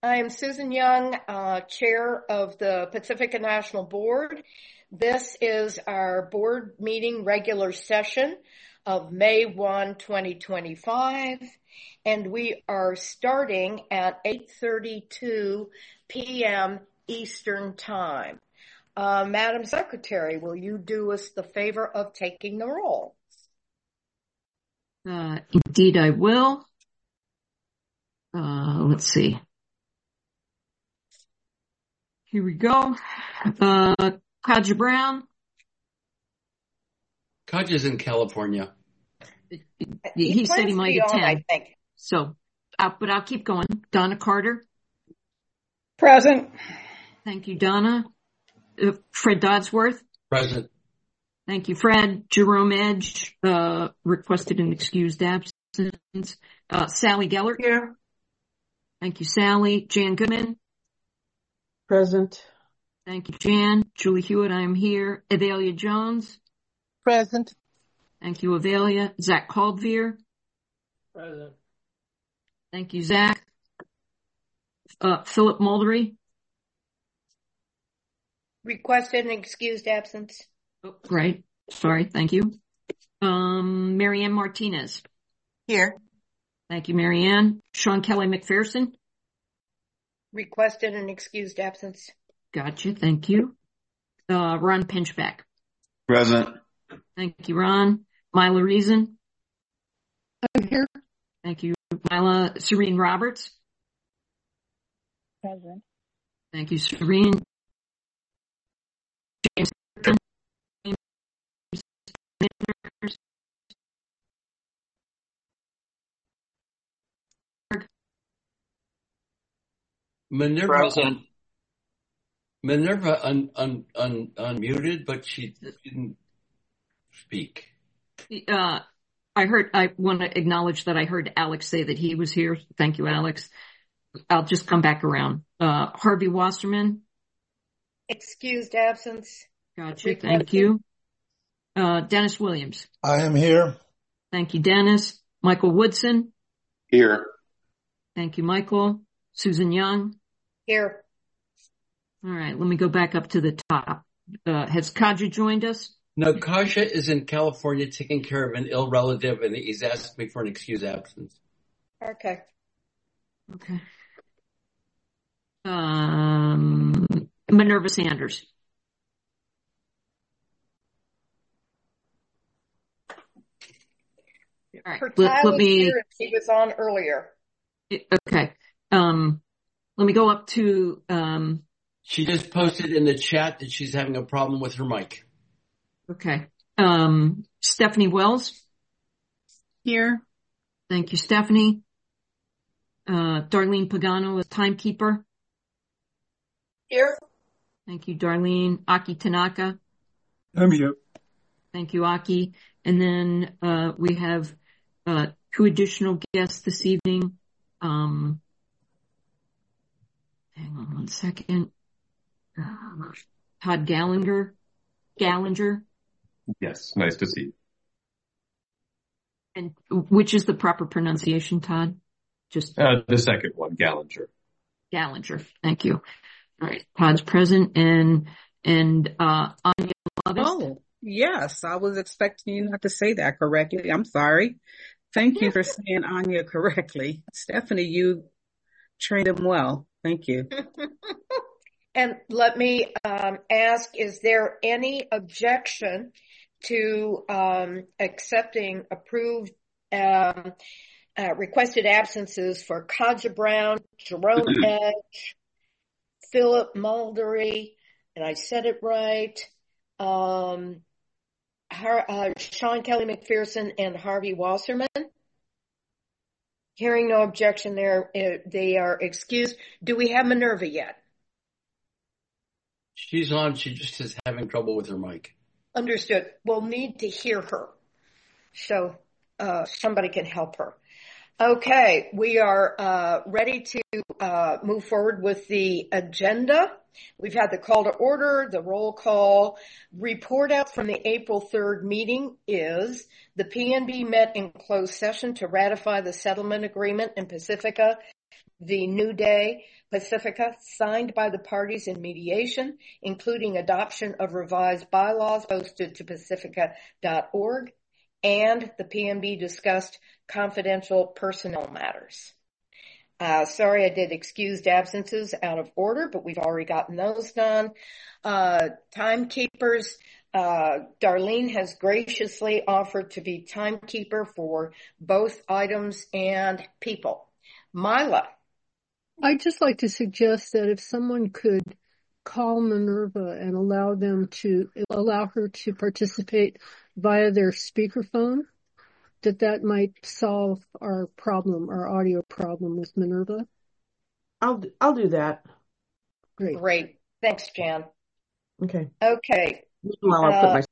I am Susan Young, Chair of the Pacifica National Board. This is our board meeting regular session of May 1, 2025, and we are starting at 8:32 p.m. Eastern Time. Madam Secretary, will you do us the favor of taking the roll? Indeed, I will. Let's see. Here we go. Kaja Brown. Kaja's in California. He said he might attend. I think. So, but I'll keep going. Donna Carter. Present. Thank you, Donna. Fred Dodsworth. Present. Thank you, Fred. Jerome Edge, requested an excused absence. Sally Gellert. Here. Thank you, Sally. Jan Goodman. Present. Thank you, Jan. Julie Hewitt, I am here. Avelia Jones. Present. Thank you, Avelia. Zach Caldveer. Present. Thank you, Zach. Philip Muldery. Requested an excused absence. Oh, right. Sorry. Thank you. Marianne Martinez. Here. Thank you, Marianne. Sean Kelly McPherson. Requested an excused absence. Gotcha. Thank you. Ron Pinchback. Present. Thank you, Ron. Myla Reason. I'm here. Thank you, Myla. Serene Roberts. Present. Thank you, Serene. James. Minerva. Present. Minerva unmuted, but she didn't speak. I want to acknowledge that I heard Alex say that he was here. Thank you, Alex. I'll just come back around. Harvey Wasserman. Excused absence. Gotcha. Thank you. Dennis Williams. I am here. Thank you, Dennis. Michael Woodson. Here. Thank you, Michael. Susan Young. Here. All right, let me go back up to the top. Has Kaja joined us? No, Kaja is in California taking care of an ill relative, and he's asked me for an excused absence. Okay. Okay. Minerva Sanders. All right. Her child Let me. here, she was on earlier. Okay. Let me go up to. She just posted in the chat that she's having a problem with her mic. Okay. Stephanie Wells. Here. Thank you, Stephanie. Darlene Pagano, as timekeeper. Here. Thank you, Darlene. Aki Tanaka. I'm here. Thank you, Aki. And then we have two additional guests this evening. Hang on one second. Todd Gallinger. Yes, nice to see you. And which is the proper pronunciation, Todd? Just the second one, Gallinger. Thank you. All right, Todd's present, and Anya Lovis. Oh, yes. I was expecting you not to say that correctly. I'm sorry. Thank you for saying Anya correctly. Stephanie, you trained him well. Thank you. And let me ask, is there any objection to accepting approved requested absences for Kaja Brown, Jerome Edge, Philip Muldery, and I said it right, Sean Kelly McPherson, and Harvey Wasserman? Hearing no objection there, they are excused. Do we have Minerva yet? She's on. She just is having trouble with her mic. Understood. We'll need to hear her, so somebody can help her. Okay, we are ready to move forward with the agenda. We've had the call to order, the roll call. Report out from the April 3rd meeting is the PNB met in closed session to ratify the settlement agreement in Pacifica v. New Day Pacifica, signed by the parties in mediation, including adoption of revised bylaws posted to pacifica.org, and the PMB discussed confidential personnel matters. Sorry, I did excused absences out of order, but we've already gotten those done. Timekeepers, Darlene has graciously offered to be timekeeper for both items and people. Mila. I'd just like to suggest that if someone could call Minerva and allow her to participate via their speakerphone, that might solve our audio problem with Minerva. I'll do that. Great. Thanks, Jan. Okay. Well, I'll put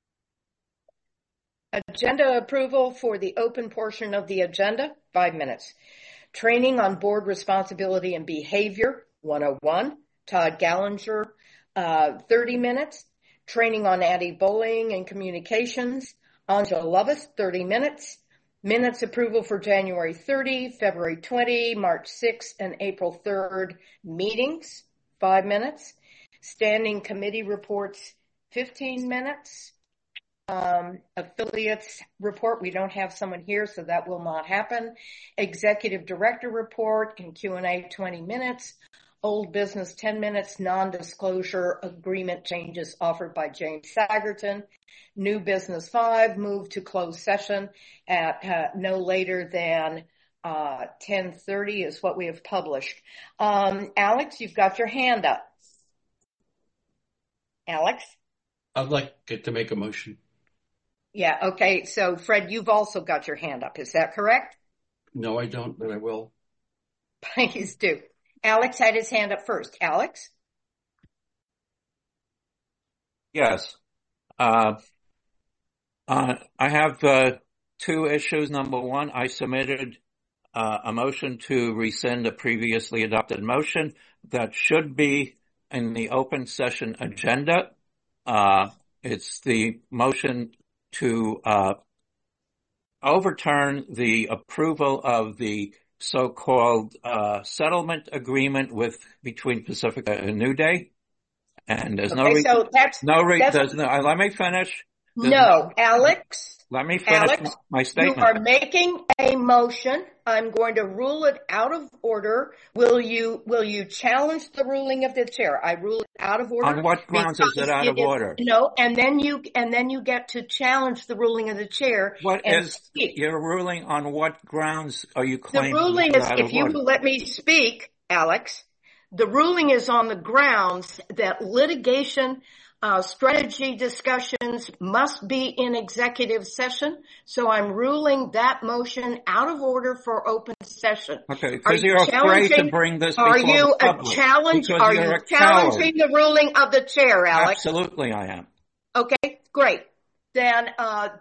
agenda approval for the open portion of the agenda, 5 minutes. Training on board responsibility and behavior, 101. Todd Gallinger, 30 minutes. Training on anti-bullying and communications, Angela Lovis, 30 minutes. Minutes approval for January 30, February 20, March 6, and April 3rd meetings, 5 minutes. Standing committee reports, 15 minutes. Affiliates report, we don't have someone here, so that will not happen. Executive director report and Q&A, 20 minutes. Old business, 10 minutes. Non-disclosure agreement changes offered by James Sagerton. New business, 5. Move to closed session at no later than 10:30 is what we have published. Alex, you've got your hand up. Alex? I'd like to make a motion. Yeah, okay. So, Fred, you've also got your hand up. Is that correct? No, I don't, but I will. Please do. Alex had his hand up first. Alex? Yes. I have two issues. Number one, I submitted a motion to rescind a previously adopted motion that should be in the open session agenda. It's the motion to overturn the approval of the so-called settlement agreement between Pacifica and New Day. And there's let me finish. Alex. Let me finish my statement. You are making a motion. I'm going to rule it out of order. Will you challenge the ruling of the chair? I rule it out of order. On what grounds is it out of order? No, and then you get to challenge the ruling of the chair. Your ruling on what grounds are you claiming? The ruling is, if you will let me speak, Alex, the ruling is on the grounds that litigation strategy discussions must be in executive session. So I'm ruling that motion out of order for open session. Okay, because you're afraid to bring this before the public. Are you challenging the ruling of the chair, Alex? Absolutely, I am. Okay, great. Then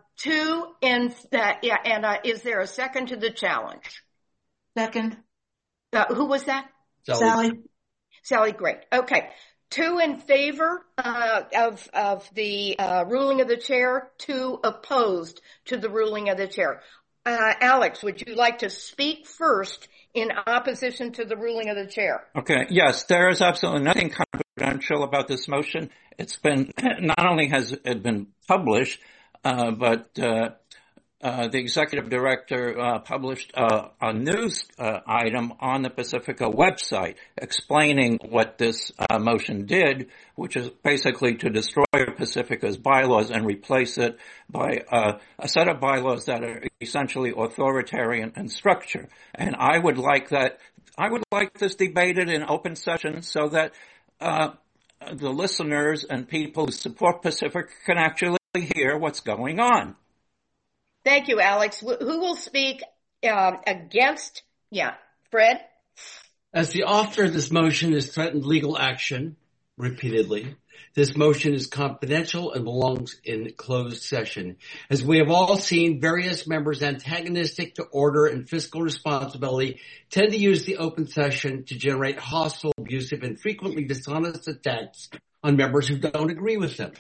is there a second to the challenge? Second. Who was that? Sally, great. Okay. 2 in favor of the ruling of the chair, 2 opposed to the ruling of the chair. Alex, would you like to speak first in opposition to the ruling of the chair? Okay, yes, there is absolutely nothing confidential about this motion. It's been, not only has it been published, but the executive director published a news item on the Pacifica website explaining what this motion did, which is basically to destroy Pacifica's bylaws and replace it by a set of bylaws that are essentially authoritarian in structure. And I would like this debated in open session so that the listeners and people who support Pacifica can actually hear what's going on. Thank you, Alex. Who will speak against? Yeah, Fred? As the author of this motion has threatened legal action repeatedly, this motion is confidential and belongs in closed session. As we have all seen, various members antagonistic to order and fiscal responsibility tend to use the open session to generate hostile, abusive, and frequently dishonest attacks on members who don't agree with them.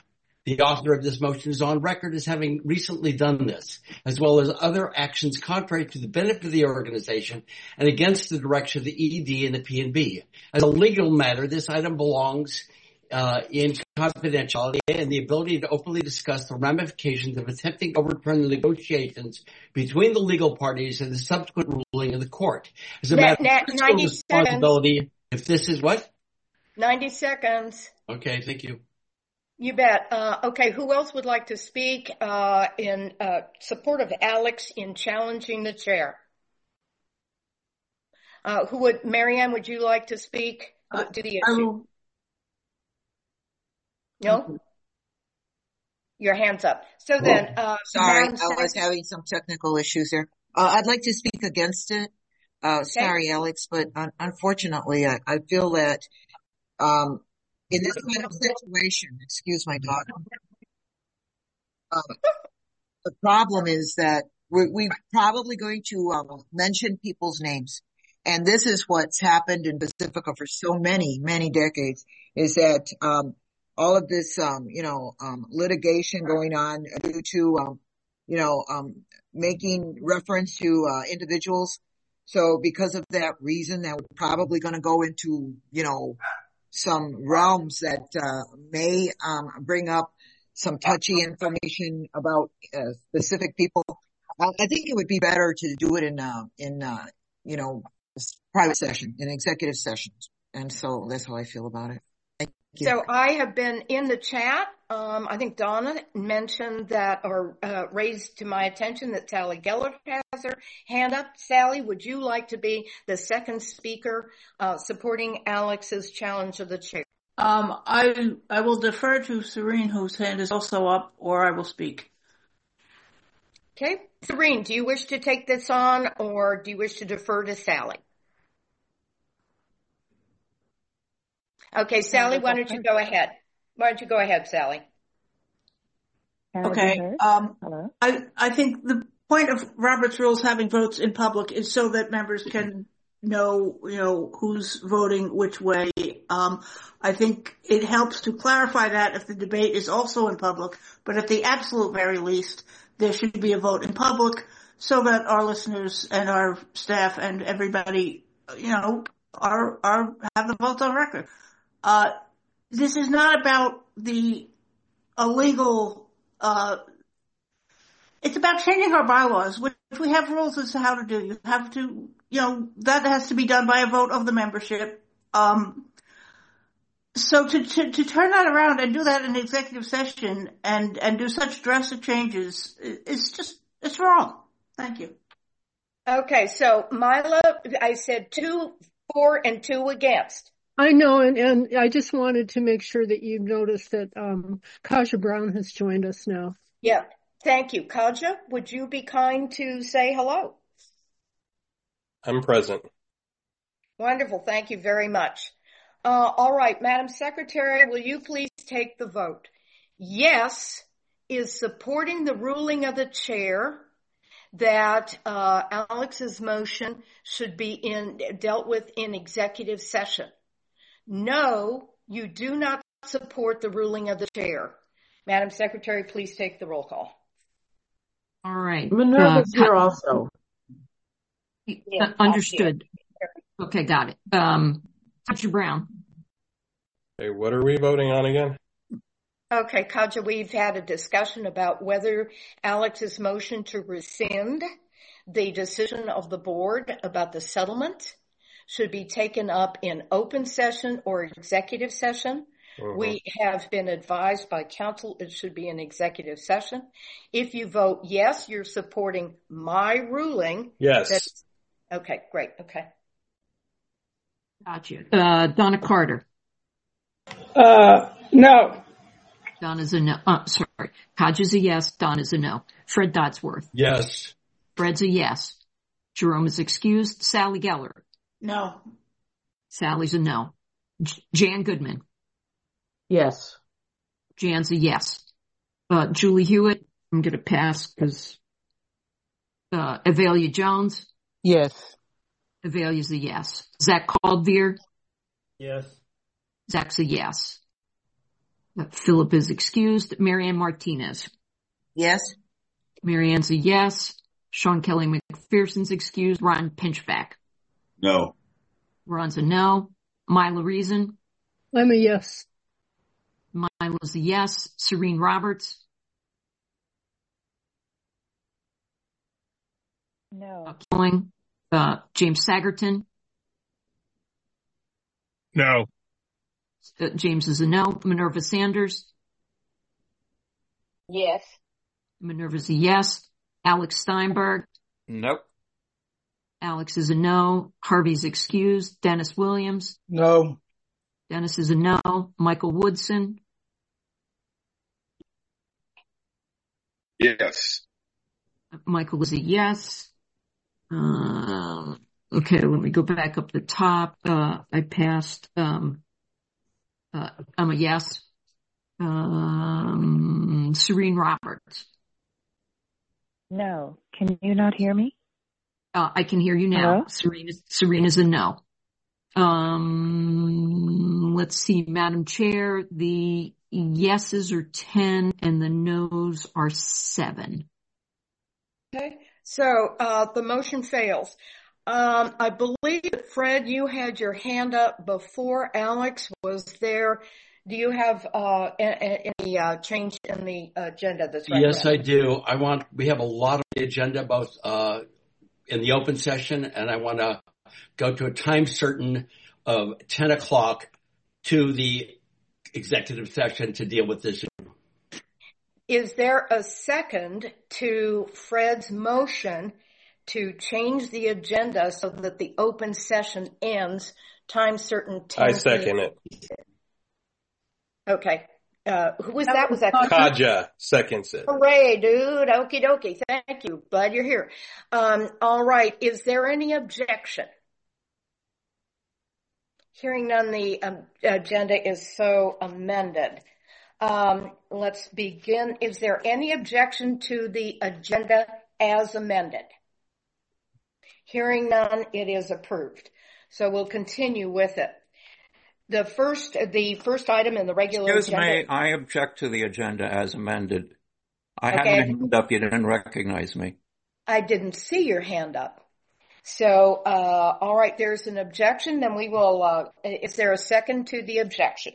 The author of this motion is on record as having recently done this, as well as other actions contrary to the benefit of the organization and against the direction of the ED and the P&B. As a legal matter, this item belongs in confidentiality and the ability to openly discuss the ramifications of attempting to overturn the negotiations between the legal parties and the subsequent ruling of the court. As a matter of fiscal responsibility, if this is what? 90 seconds. Okay, thank you. You bet. Okay, who else would like to speak in support of Alex in challenging the chair? Marianne, would you like to speak to the issue? No? Your hand's up. So then, sorry, I was having some technical issues there. I'd like to speak against it. Sorry, Alex, but unfortunately, I feel that in this kind of situation, excuse my dog, the problem is that we're probably going to mention people's names. And this is what's happened in Pacifica for so many, many decades, is that all of this, litigation going on due to, making reference to individuals. So because of that reason, that we're probably going to go into, some realms that may bring up some touchy information about specific people. I think it would be better to do it in private session, in executive sessions. And so that's how I feel about it. Thank you. So I have been in the chat. I think Donna mentioned that or raised to my attention that Sally Geller has her hand up. Sally, would you like to be the second speaker supporting Alex's challenge of the chair? I will defer to Serene, whose hand is also up, or I will speak. Okay. Serene, do you wish to take this on or do you wish to defer to Sally? Okay, Sally, why don't you go ahead? Why don't you go ahead, Sally? Okay. I think the point of Robert's Rules having votes in public is so that members can know, who's voting which way. I think it helps to clarify that if the debate is also in public, but at the absolute very least, there should be a vote in public so that our listeners and our staff and everybody, have the votes on record. This is not about the illegal, it's about changing our bylaws, which we have rules as to how to do. You have to, that has to be done by a vote of the membership. So to turn that around and do that in executive session and do such drastic changes it's wrong. Thank you. Okay. So Mila, I said 2 for and 2 against. I know, and I just wanted to make sure that you noticed that Kaja Brown has joined us now. Yeah, thank you. Kaja, would you be kind to say hello? I'm present. Wonderful, thank you very much. All right, Madam Secretary, will you please take the vote? Yes is supporting the ruling of the chair that Alex's motion should be dealt with in executive session. No, you do not support the ruling of the chair. Madam Secretary, please take the roll call. All right. Minerva's here also. Understood. Okay, got it. Kaja Brown. Okay, what are we voting on again? Okay, Kaja, we've had a discussion about whether Alex's motion to rescind the decision of the board about the settlement should be taken up in open session or executive session. We have been advised by counsel it should be an executive session. If you vote yes, you're supporting my ruling. Yes. Okay, great. Okay. Gotcha. Donna Carter. No. Donna's a no. Sorry. Kaja's a yes. Donna's a no. Fred Dodsworth. Yes. Fred's a yes. Jerome is excused. Sally Geller. No. Sally's a no. Jan Goodman. Yes. Jan's a yes. Julie Hewitt, I'm going to pass because Avelia Jones. Yes. Avelia's a yes. Zach Caldveer. Yes. Zach's a yes. Philip is excused. Marianne Martinez. Yes. Marianne's a yes. Sean Kelly McPherson's excused. Ron Pinchback. No. Ron's a no. Mila Reason. I'm a yes. Mila's a yes. Serene Roberts. No. Killing. James Sagerton. No. James is a no. Minerva Sanders. Yes. Minerva's a yes. Alex Steinberg. Nope. Alex is a no. Harvey's excused. Dennis Williams. No. Dennis is a no. Michael Woodson. Yes. Michael is a yes. Okay, let me go back up the top. I passed. I'm a yes. Serene Roberts. No. Can you not hear me? I can hear you now. Hello? Serene is a no. Let's see, Madam Chair, the yeses are 10 and the noes are 7. Okay, so the motion fails. I believe that Fred, you had your hand up before Alex was there. Do you have any change in the agenda that's right? Yes, I do. We have a lot on the agenda, both in the open session, and I want to go to a time certain of 10 o'clock to the executive session to deal with this. Is there a second to Fred's motion to change the agenda so that the open session ends time certain 10? I second it. Okay. Who was that? Was that Kaja seconds it. Hooray, dude. Okie dokie. Thank you. Glad you're here. All right. Is there any objection? Hearing none, the agenda is so amended. Let's begin. Is there any objection to the agenda as amended? Hearing none, it is approved. So we'll continue with it. The first item in the regular agenda. Excuse me, I object to the agenda as amended. I had my hand up, you didn't recognize me. I didn't see your hand up. So, all right, there's an objection, then we will, is there a second to the objection?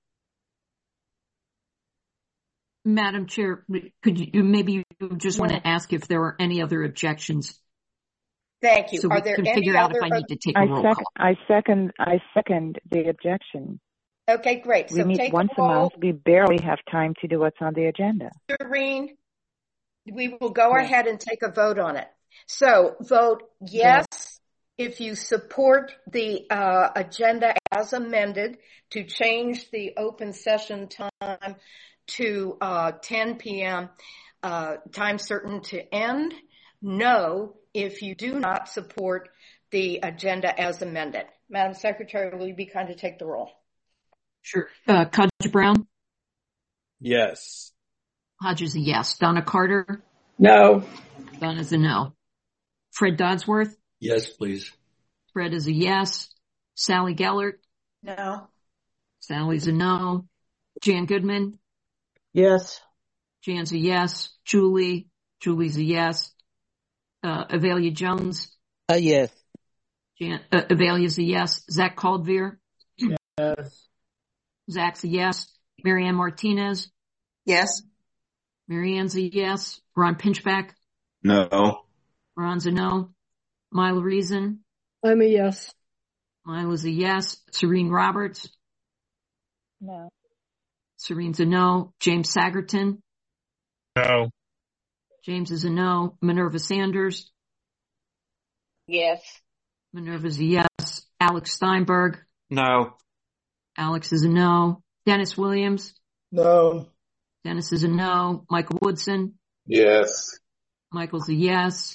Madam Chair, could you maybe just want to ask if there are any other objections? Thank you. So are there can any figure out other? if I need to take a roll call. I second the objection. Okay, great. We So meet take once a a roll. month. We barely have time to do what's on the agenda. Serene, we will go ahead and take a vote on it. So vote yes if you support the agenda as amended to change the open session time to 10 p.m. Time certain to end. No if you do not support the agenda as amended. Madam Secretary, will you be kind to take the roll? Sure. Kaja Brown? Yes. Hodges a yes. Donna Carter? No. Donna's a no. Fred Dodsworth? Yes, please. Fred is a yes. Sally Gellert? No. Sally's a no. Jan Goodman? Yes. Jan's a yes. Julie's a yes. Avelia Jones? Yes. Avelia's a yes. Zach Caldveer? Yes. Zach's a yes. Marianne Martinez? Yes. Marianne's a yes. Ron Pinchback? No. Ron's a no. Mila Reason? I'm a yes. Mila's a yes. Serene Roberts? No. Serene's a no. James Sagerton? No. James is a no. Minerva Sanders? Yes. Minerva's a yes. Alex Steinberg? No. Alex is a no. Dennis Williams? No. Dennis is a no. Michael Woodson? Yes. Michael's a yes.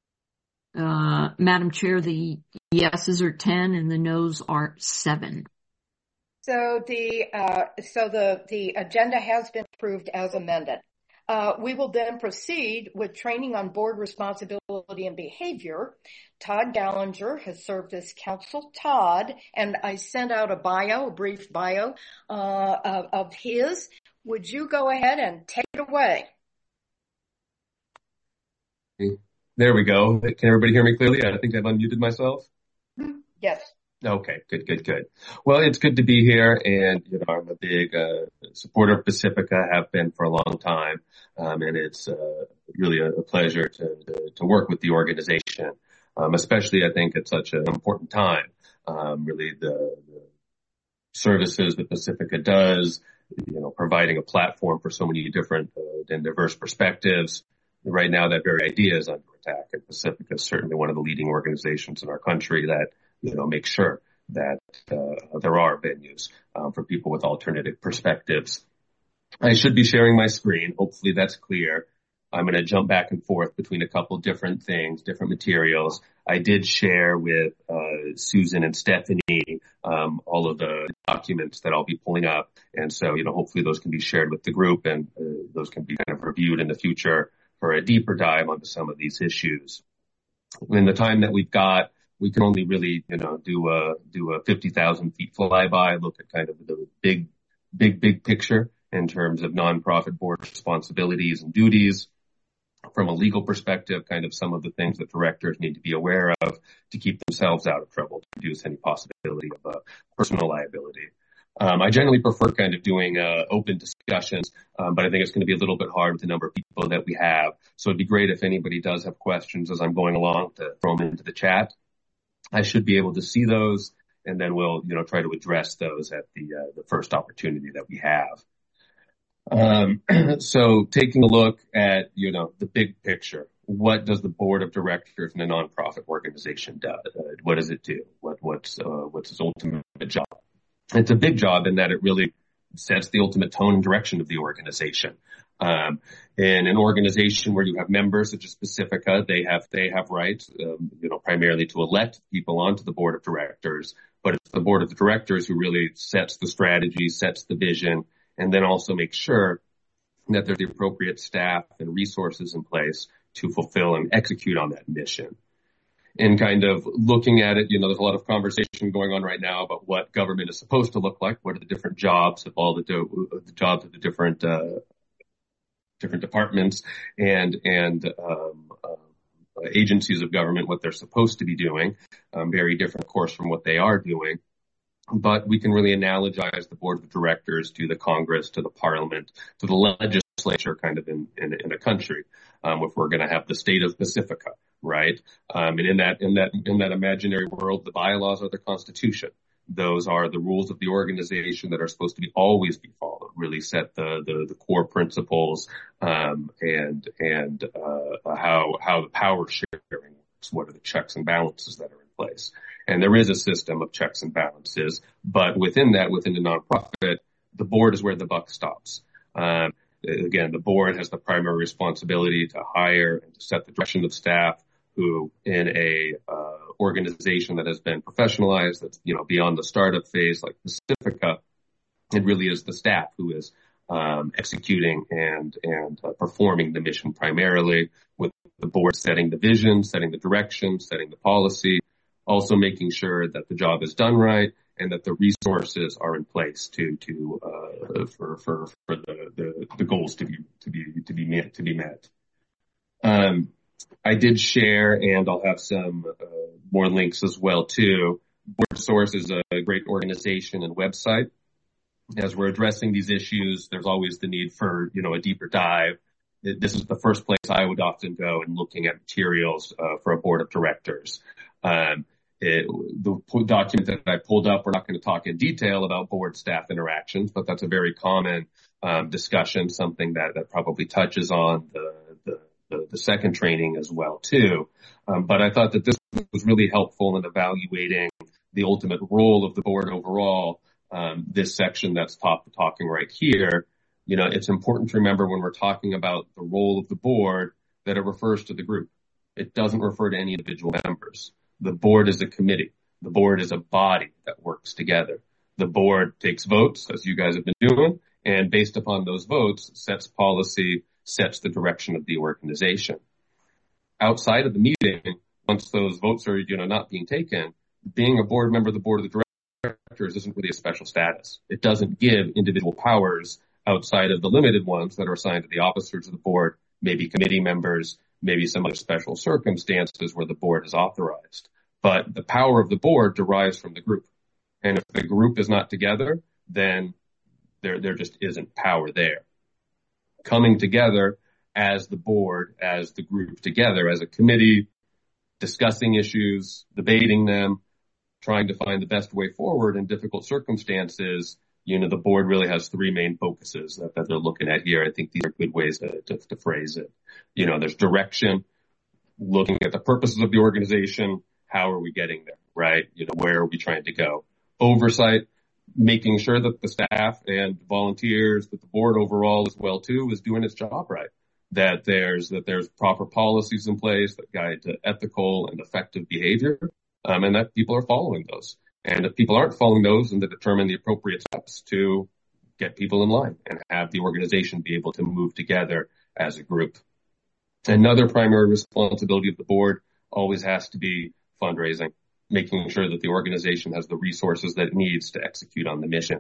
Madam Chair, the yeses are 10 and the noes are 7. So the agenda has been approved as amended. We will then proceed with training on board responsibility and behavior. Todd Gallinger has served as counsel. Todd, and I sent out a brief bio of his. Would you go ahead and take it away? There we go. Can everybody hear me clearly? I think I've unmuted myself. Yes. Okay, good. Well, it's good to be here, and I'm a big supporter of Pacifica, have been for a long time, and it's really a pleasure to work with the organization, especially I think at such an important time. Really, the services that Pacifica does, providing a platform for so many different and diverse perspectives. Right now, that very idea is under attack, and Pacifica is certainly one of the leading organizations in our country that make sure that there are venues for people with alternative perspectives. I should be sharing my screen. Hopefully that's clear. I'm going to jump back and forth between a couple different things, different materials. I did share with Susan and Stephanie all of the documents that I'll be pulling up. And so, hopefully those can be shared with the group, and those can be kind of reviewed in the future for a deeper dive onto some of these issues. In the time that we've got, we can only really, do a 50,000 feet flyby, look at kind of the big picture in terms of nonprofit board responsibilities and duties. From a legal perspective, kind of some of the things that directors need to be aware of to keep themselves out of trouble, to reduce any possibility of personal liability. I generally prefer kind of doing open discussions, but I think it's going to be a little bit hard with the number of people that we have. So it'd be great if anybody does have questions as I'm going along to throw them into the chat. I should be able to see those, and then we'll, try to address those at the first opportunity that we have. So taking a look at, the big picture, what does the board of directors in a nonprofit organization do? What does it do? What's its ultimate job? It's a big job in that it really sets the ultimate tone and direction of the organization. In an organization where you have members such as Pacifica, they have rights, primarily to elect people onto the board of directors, but it's the board of directors who really sets the strategy, sets the vision, and then also makes sure that there's the appropriate staff and resources in place to fulfill and execute on that mission. And kind of looking at it, there's a lot of conversation going on right now about what government is supposed to look like. What are the different jobs of all the jobs of the different departments and agencies of government, what they're supposed to be doing. Very different, of course, from what they are doing. But we can really analogize the board of directors to the Congress, to the Parliament, to the legislature, kind of in a country. If we're going to have the state of Pacifica, right? And in that imaginary world, the bylaws are the Constitution. Those are the rules of the organization that are supposed to always be followed. Really set the core principles and how the power sharing works. What are the checks and balances that are in place? And there is a system of checks and balances, but within the nonprofit, the board is where the buck stops. Again, the board has the primary responsibility to hire and to set the direction of staff who, in a organization that has been professionalized, that's beyond the startup phase like Pacifica, it really is the staff who is executing and performing the mission primarily, with the board setting the vision, setting the direction, setting the policy, also making sure that the job is done right and that the resources are in place for the goals to be met. I did share, and I'll have some more links as well too. Board Source is a great organization and website. As we're addressing these issues, there's always the need for a deeper dive. This is the first place I would often go in looking at materials for a board of directors. The document that I pulled up, we're not going to talk in detail about board staff interactions, but that's a very common discussion, something that probably touches on the second training as well too. But I thought that this was really helpful in evaluating the ultimate role of the board overall. This section that's talking right here, it's important to remember when we're talking about the role of the board that it refers to the group. It doesn't refer to any individual members. The board is a committee. The board is a body that works together. The board takes votes, as you guys have been doing, and based upon those votes, sets policy, sets the direction of the organization. Outside of the meeting, once those votes are, not being taken, being a board member of the board of directors isn't really a special status. It doesn't give individual powers outside of the limited ones that are assigned to the officers of the board, maybe committee members, maybe some other special circumstances where the board is authorized. But the power of the board derives from the group. And if the group is not together, then there just isn't power there. Coming together as the board, as the group together, as a committee, discussing issues, debating them, trying to find the best way forward in difficult circumstances, the board really has three main focuses that they're looking at here. I think these are good ways to phrase it. There's direction, looking at the purposes of the organization. How are we getting there, right? Where are we trying to go? Oversight, making sure that the staff and volunteers, that the board overall as well too, is doing its job right. That there's proper policies in place that guide to ethical and effective behavior, and that people are following those. And if people aren't following those, then to determine the appropriate steps to get people in line and have the organization be able to move together as a group. Another primary responsibility of the board always has to be fundraising, making sure that the organization has the resources that it needs to execute on the mission.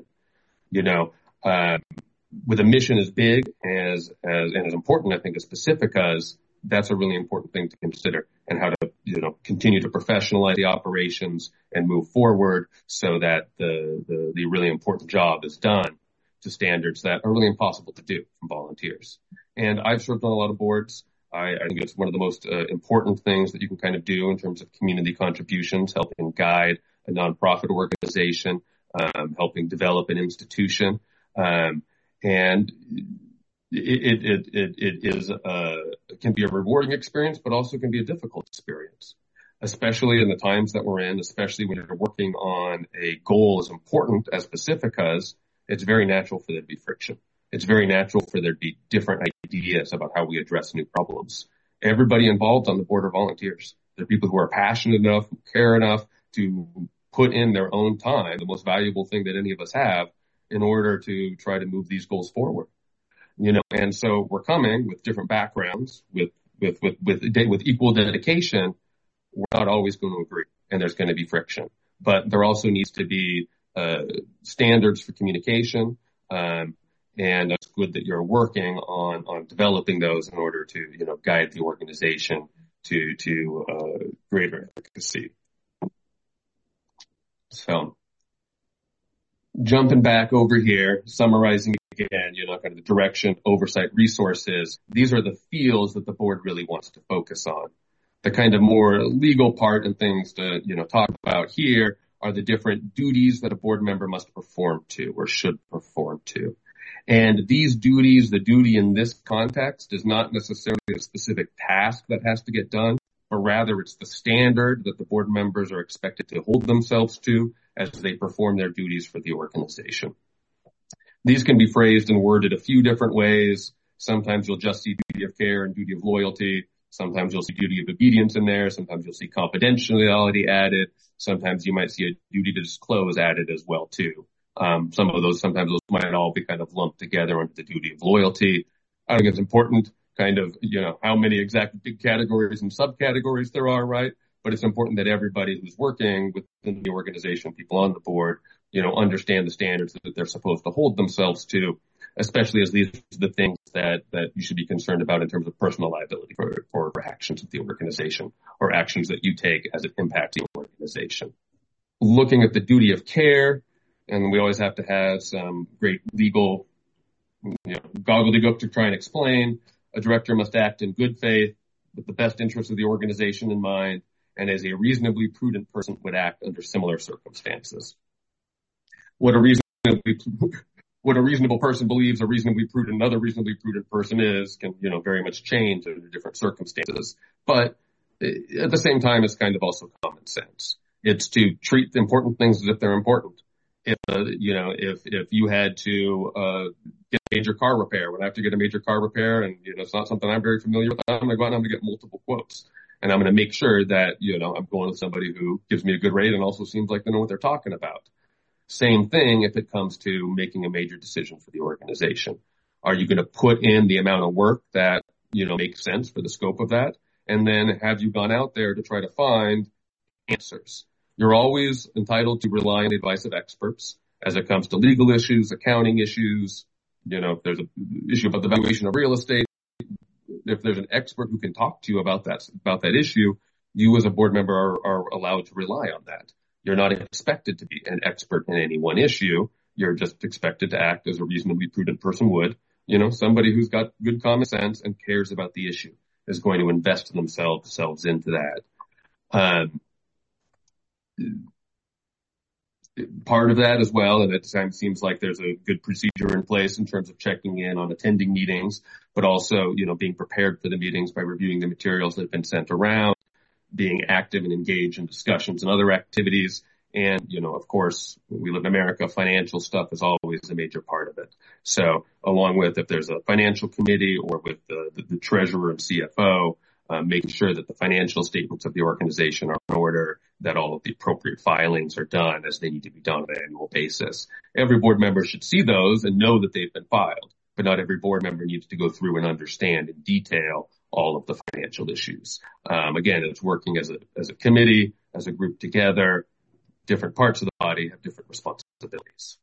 With a mission as big and as important, I think, as Pacifica's, that's a really important thing to consider, and how to, continue to professionalize the operations and move forward so that the really important job is done to standards that are really impossible to do from volunteers. And I've served on a lot of boards. I think it's one of the most important things that you can kind of do in terms of community contributions, helping guide a nonprofit organization, helping develop an institution. And it can be a rewarding experience, but also can be a difficult experience, especially in the times that we're in, especially when you're working on a goal as important as Pacifica's. It's very natural for there to be friction. It's very natural for there to be different ideas about how we address new problems. Everybody involved on the board are volunteers. They're people who are passionate enough, who care enough to put in their own time, the most valuable thing that any of us have, in order to try to move these goals forward. And so we're coming with different backgrounds, with equal dedication. We're not always going to agree, and there's going to be friction. But there also needs to be standards for communication, and it's good that you're working on developing those in order to guide the organization to greater efficacy. So, jumping back over here, summarizing again, kind of the direction, oversight, resources. These are the fields that the board really wants to focus on. The kind of more legal part and things to, talk about here are the different duties that a board member must perform to or should perform to. And these duties, the duty in this context is not necessarily a specific task that has to get done, but rather it's the standard that the board members are expected to hold themselves to as they perform their duties for the organization. These can be phrased and worded a few different ways. Sometimes you'll just see duty of care and duty of loyalty. Sometimes you'll see duty of obedience in there. Sometimes you'll see confidentiality added. Sometimes you might see a duty to disclose added as well too. Sometimes those might all be kind of lumped together under the duty of loyalty. I think it's important kind of, how many exact big categories and subcategories there are, right? But it's important that everybody who's working within the organization, people on the board, understand the standards that they're supposed to hold themselves to, especially as these are the things that you should be concerned about in terms of personal liability for actions of the organization or actions that you take as it impacts the organization. Looking at the duty of care, and we always have to have some great legal, gobbledygook to try and explain. A director must act in good faith with the best interests of the organization in mind, and as a reasonably prudent person would act under similar circumstances. What a reasonable person believes a reasonably prudent, another reasonably prudent person is can, very much change under different circumstances. But at the same time, it's kind of also common sense. It's to treat the important things as if they're important. If you had to get a major car repair, when I have to get a major car repair, and it's not something I'm very familiar with, I'm going to go out and I'm going to get multiple quotes, and I'm going to make sure that I'm going with somebody who gives me a good rate and also seems like they know what they're talking about. Same thing if it comes to making a major decision for the organization. Are you going to put in the amount of work that, makes sense for the scope of that? And then have you gone out there to try to find answers? You're always entitled to rely on the advice of experts as it comes to legal issues, accounting issues. If there's an issue about the valuation of real estate, if there's an expert who can talk to you about that issue, you as a board member are allowed to rely on that. You're not expected to be an expert in any one issue. You're just expected to act as a reasonably prudent person would. Somebody who's got good common sense and cares about the issue is going to invest themselves into that. Part of that as well, and at the time seems like there's a good procedure in place in terms of checking in on attending meetings, but also, being prepared for the meetings by reviewing the materials that have been sent around, being active and engaged in discussions and other activities. And, of course, we live in America, financial stuff is always a major part of it. So along with if there's a financial committee or with the treasurer and CFO, making sure that the financial statements of the organization are in order, that all of the appropriate filings are done as they need to be done on an annual basis. Every board member should see those and know that they've been filed, but not every board member needs to go through and understand in detail all of the financial issues. Again, it's working as a committee, as a group together. Different parts of the body have different responsibilities.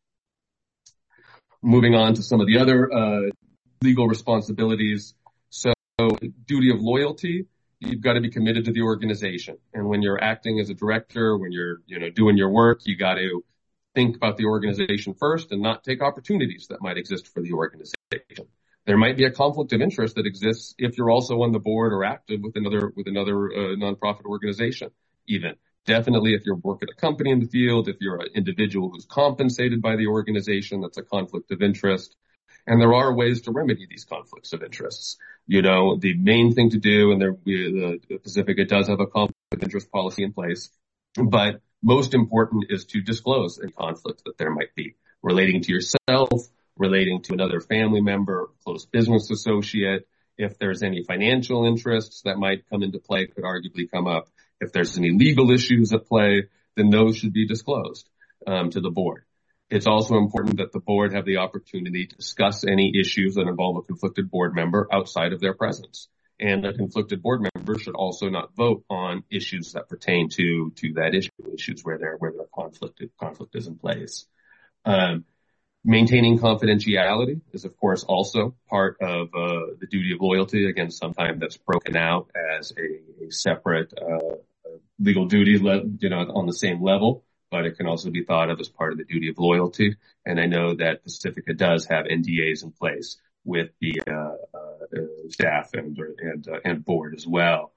Moving on to some of the other legal responsibilities. So duty of loyalty, you've got to be committed to the organization. And when you're acting as a director, when you're doing your work, you got to think about the organization first and not take opportunities that might exist for the organization. There might be a conflict of interest that exists if you're also on the board or active with another nonprofit organization even. Definitely if you work at a company in the field, if you're an individual who's compensated by the organization, that's a conflict of interest. And there are ways to remedy these conflicts of interests. The main thing to do, and the Pacifica does have a conflict of interest policy in place, but most important is to disclose any conflict that there might be relating to yourself, relating to another family member, close business associate. If there's any financial interests that might come into play, could arguably come up. If there's any legal issues at play, then those should be disclosed to the board. It's also important that the board have the opportunity to discuss any issues that involve a conflicted board member outside of their presence. And a conflicted board member should also not vote on issues that pertain to that issue, issues where their conflict is in place. Maintaining confidentiality is, of course, also part of the duty of loyalty. Again, sometimes that's broken out as a separate legal duty, on the same level, but it can also be thought of as part of the duty of loyalty. And I know that Pacifica does have NDAs in place with the staff and board as well.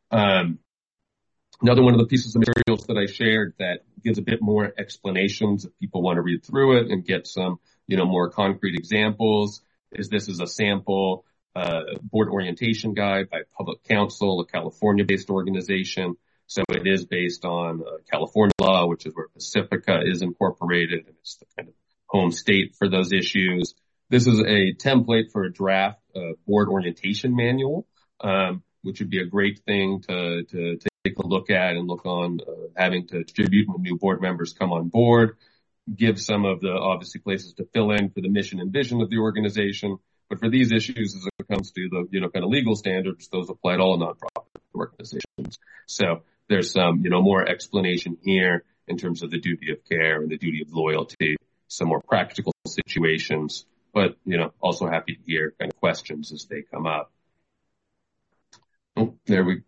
Another one of the pieces of materials that I shared that gives a bit more explanations if people want to read through it and get some, more concrete examples is this is a sample board orientation guide by Public Counsel, a California-based organization. So it is based on California law, which is where Pacifica is incorporated, and it's the kind of home state for those issues. This is a template for a draft board orientation manual, which would be a great thing to take a look at and look on having to distribute when new board members come on board, give some of the obviously places to fill in for the mission and vision of the organization. But for these issues, as it comes to the, kind of legal standards, those apply to all nonprofit organizations. So there's some, more explanation here in terms of the duty of care and the duty of loyalty, some more practical situations, but, also happy to hear kind of questions as they come up. Oh, there we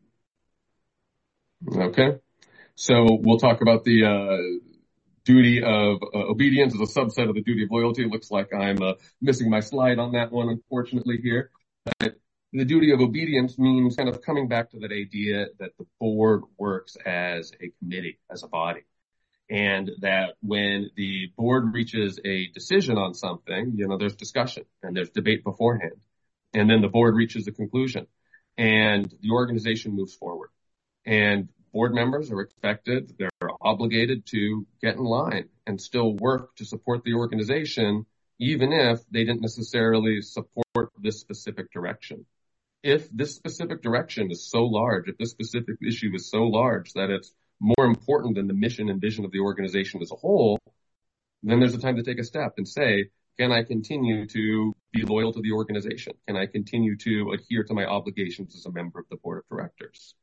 Okay. So we'll talk about the duty of obedience as a subset of the duty of loyalty. It looks like I'm missing my slide on that one, unfortunately, here. But the duty of obedience means kind of coming back to that idea that the board works as a committee, as a body. And that when the board reaches a decision on something, there's discussion and there's debate beforehand. And then the board reaches a conclusion and the organization moves forward. And board members are expected, they're obligated to get in line and still work to support the organization, even if they didn't necessarily support this specific direction. If this specific direction is so large, if this specific issue is so large that it's more important than the mission and vision of the organization as a whole, then there's a time to take a step and say, can I continue to be loyal to the organization? Can I continue to adhere to my obligations as a member of the board of directors?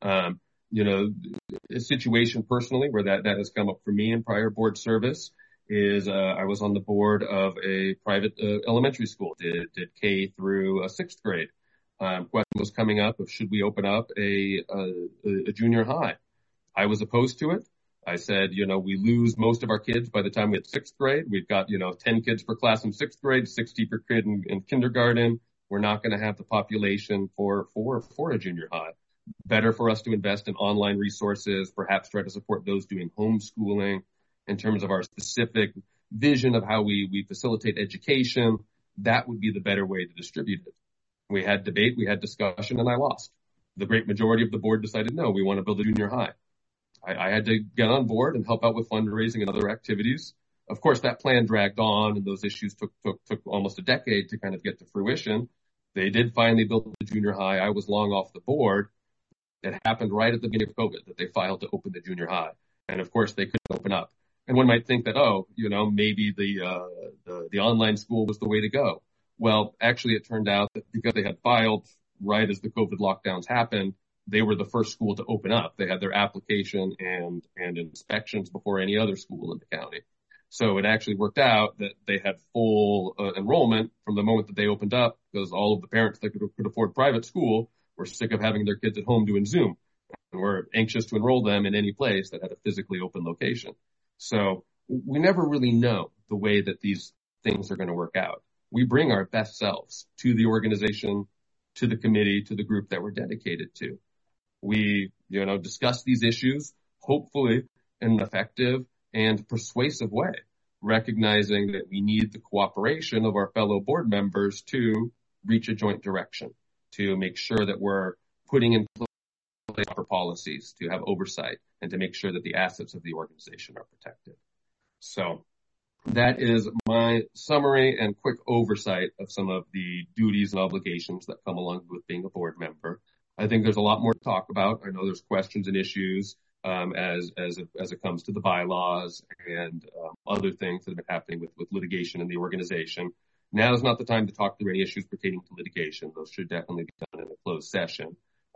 A situation personally where that has come up for me in prior board service is I was on the board of a private elementary school, did K through sixth grade. Question was coming up of should we open up a junior high? I was opposed to it. I said, we lose most of our kids by the time we hit sixth grade. We've got, 10 kids per class in sixth grade, 60 per kid in kindergarten. We're not going to have the population for a junior high. Better for us to invest in online resources, perhaps try to support those doing homeschooling in terms of our specific vision of how we facilitate education. That would be the better way to distribute it. We had debate, we had discussion, and I lost. The great majority of the board decided, no, we want to build a junior high. I had to get on board and help out with fundraising and other activities. Of course, that plan dragged on, and those issues took almost a decade to kind of get to fruition. They did finally build the junior high. I was long off the board. It happened right at the beginning of COVID that they filed to open the junior high. And of course, they couldn't open up. And one might think that, maybe the online school was the way to go. Well, actually, it turned out that because they had filed right as the COVID lockdowns happened, they were the first school to open up. They had their application and inspections before any other school in the county. So it actually worked out that they had full enrollment from the moment that they opened up, because all of the parents that could afford private school were sick of having their kids at home doing Zoom and were anxious to enroll them in any place that had a physically open location. So we never really know the way that these things are going to work out. We bring our best selves to the organization, to the committee, to the group that we're dedicated to. We, discuss these issues, hopefully in an effective and persuasive way, recognizing that we need the cooperation of our fellow board members to reach a joint direction, to make sure that we're putting in place proper policies, to have oversight, and to make sure that the assets of the organization are protected. So that is my summary and quick oversight of some of the duties and obligations that come along with being a board member. I think there's a lot more to talk about. I know there's questions and issues as it comes to the bylaws and other things that have been happening with litigation in the organization. Now is not the time to talk through any issues pertaining to litigation. Those should definitely be done in a closed session.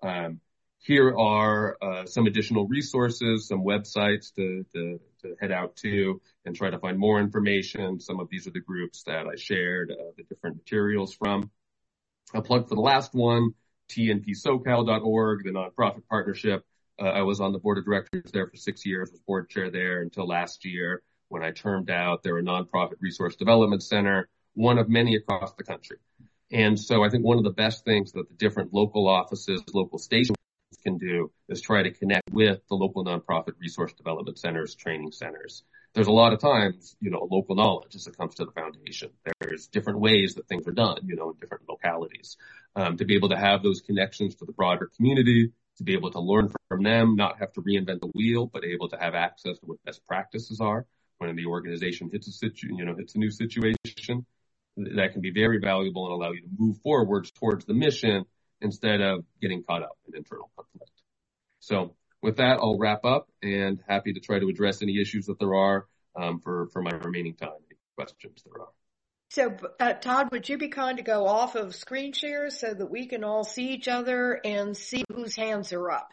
Here are some additional resources, some websites to head out to and try to find more information. Some of these are the groups that I shared the different materials from. I'll plug for the last one, tnpsocal.org, the nonprofit partnership. I was on the board of directors there for 6 years, was board chair there until last year when I termed out. They're a nonprofit resource development center, one of many across the country. And so I think one of the best things that the different local offices, local stations can do is try to connect with the local nonprofit resource development centers, training centers. There's a lot of times, local knowledge as it comes to the foundation. There's different ways that things are done, in different localities. To be able to have those connections to the broader community, to be able to learn from them, not have to reinvent the wheel, but able to have access to what best practices are when the organization hits a new situation. That can be very valuable and allow you to move forward towards the mission instead of getting caught up in internal conflict. So with that, I'll wrap up and happy to try to address any issues that there are for my remaining time, any questions there are. So, Todd, would you be kind to go off of screen share so that we can all see each other and see whose hands are up?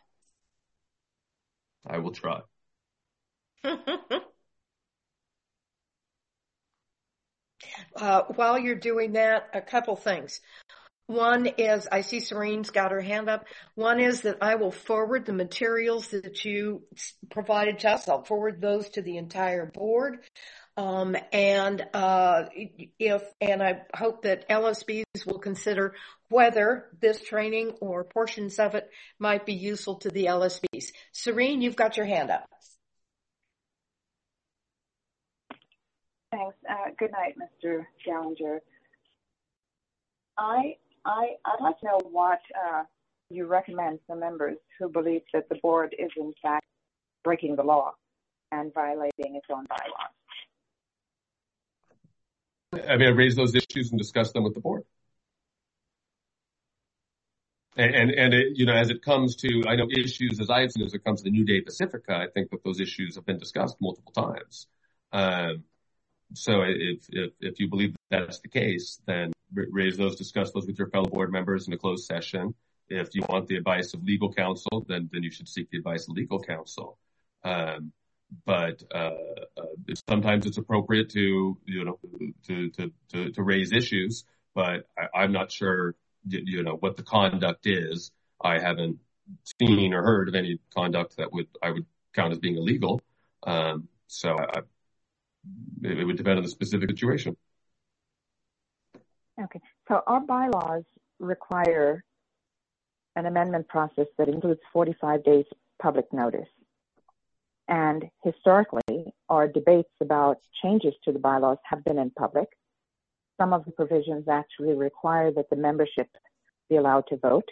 I will try. While you're doing that, a couple things. One is, I see Serene's got her hand up. One is that I will forward the materials that you provided to us. I'll forward those to the entire board. And I hope that LSBs will consider whether this training or portions of it might be useful to the LSBs. Serene, you've got your hand up. Thanks. Good night, Mr. Gallinger. I'd like to know what you recommend to members who believe that the board is in fact breaking the law and violating its own bylaws. I raise those issues and discuss them with the board. And it, as it comes to, I know issues as I've seen as it comes to the New Day Pacifica, I think that those issues have been discussed multiple times. So if you believe that's the case, then raise those, discuss those with your fellow board members in a closed session. If you want the advice of legal counsel, then you should seek the advice of legal counsel. But sometimes it's appropriate to raise issues, but I'm not sure, what the conduct is. I haven't seen or heard of any conduct that I would count as being illegal. So it would depend on the specific situation. Okay. So our bylaws require an amendment process that includes 45 days public notice. And historically, our debates about changes to the bylaws have been in public. Some of the provisions actually require that the membership be allowed to vote.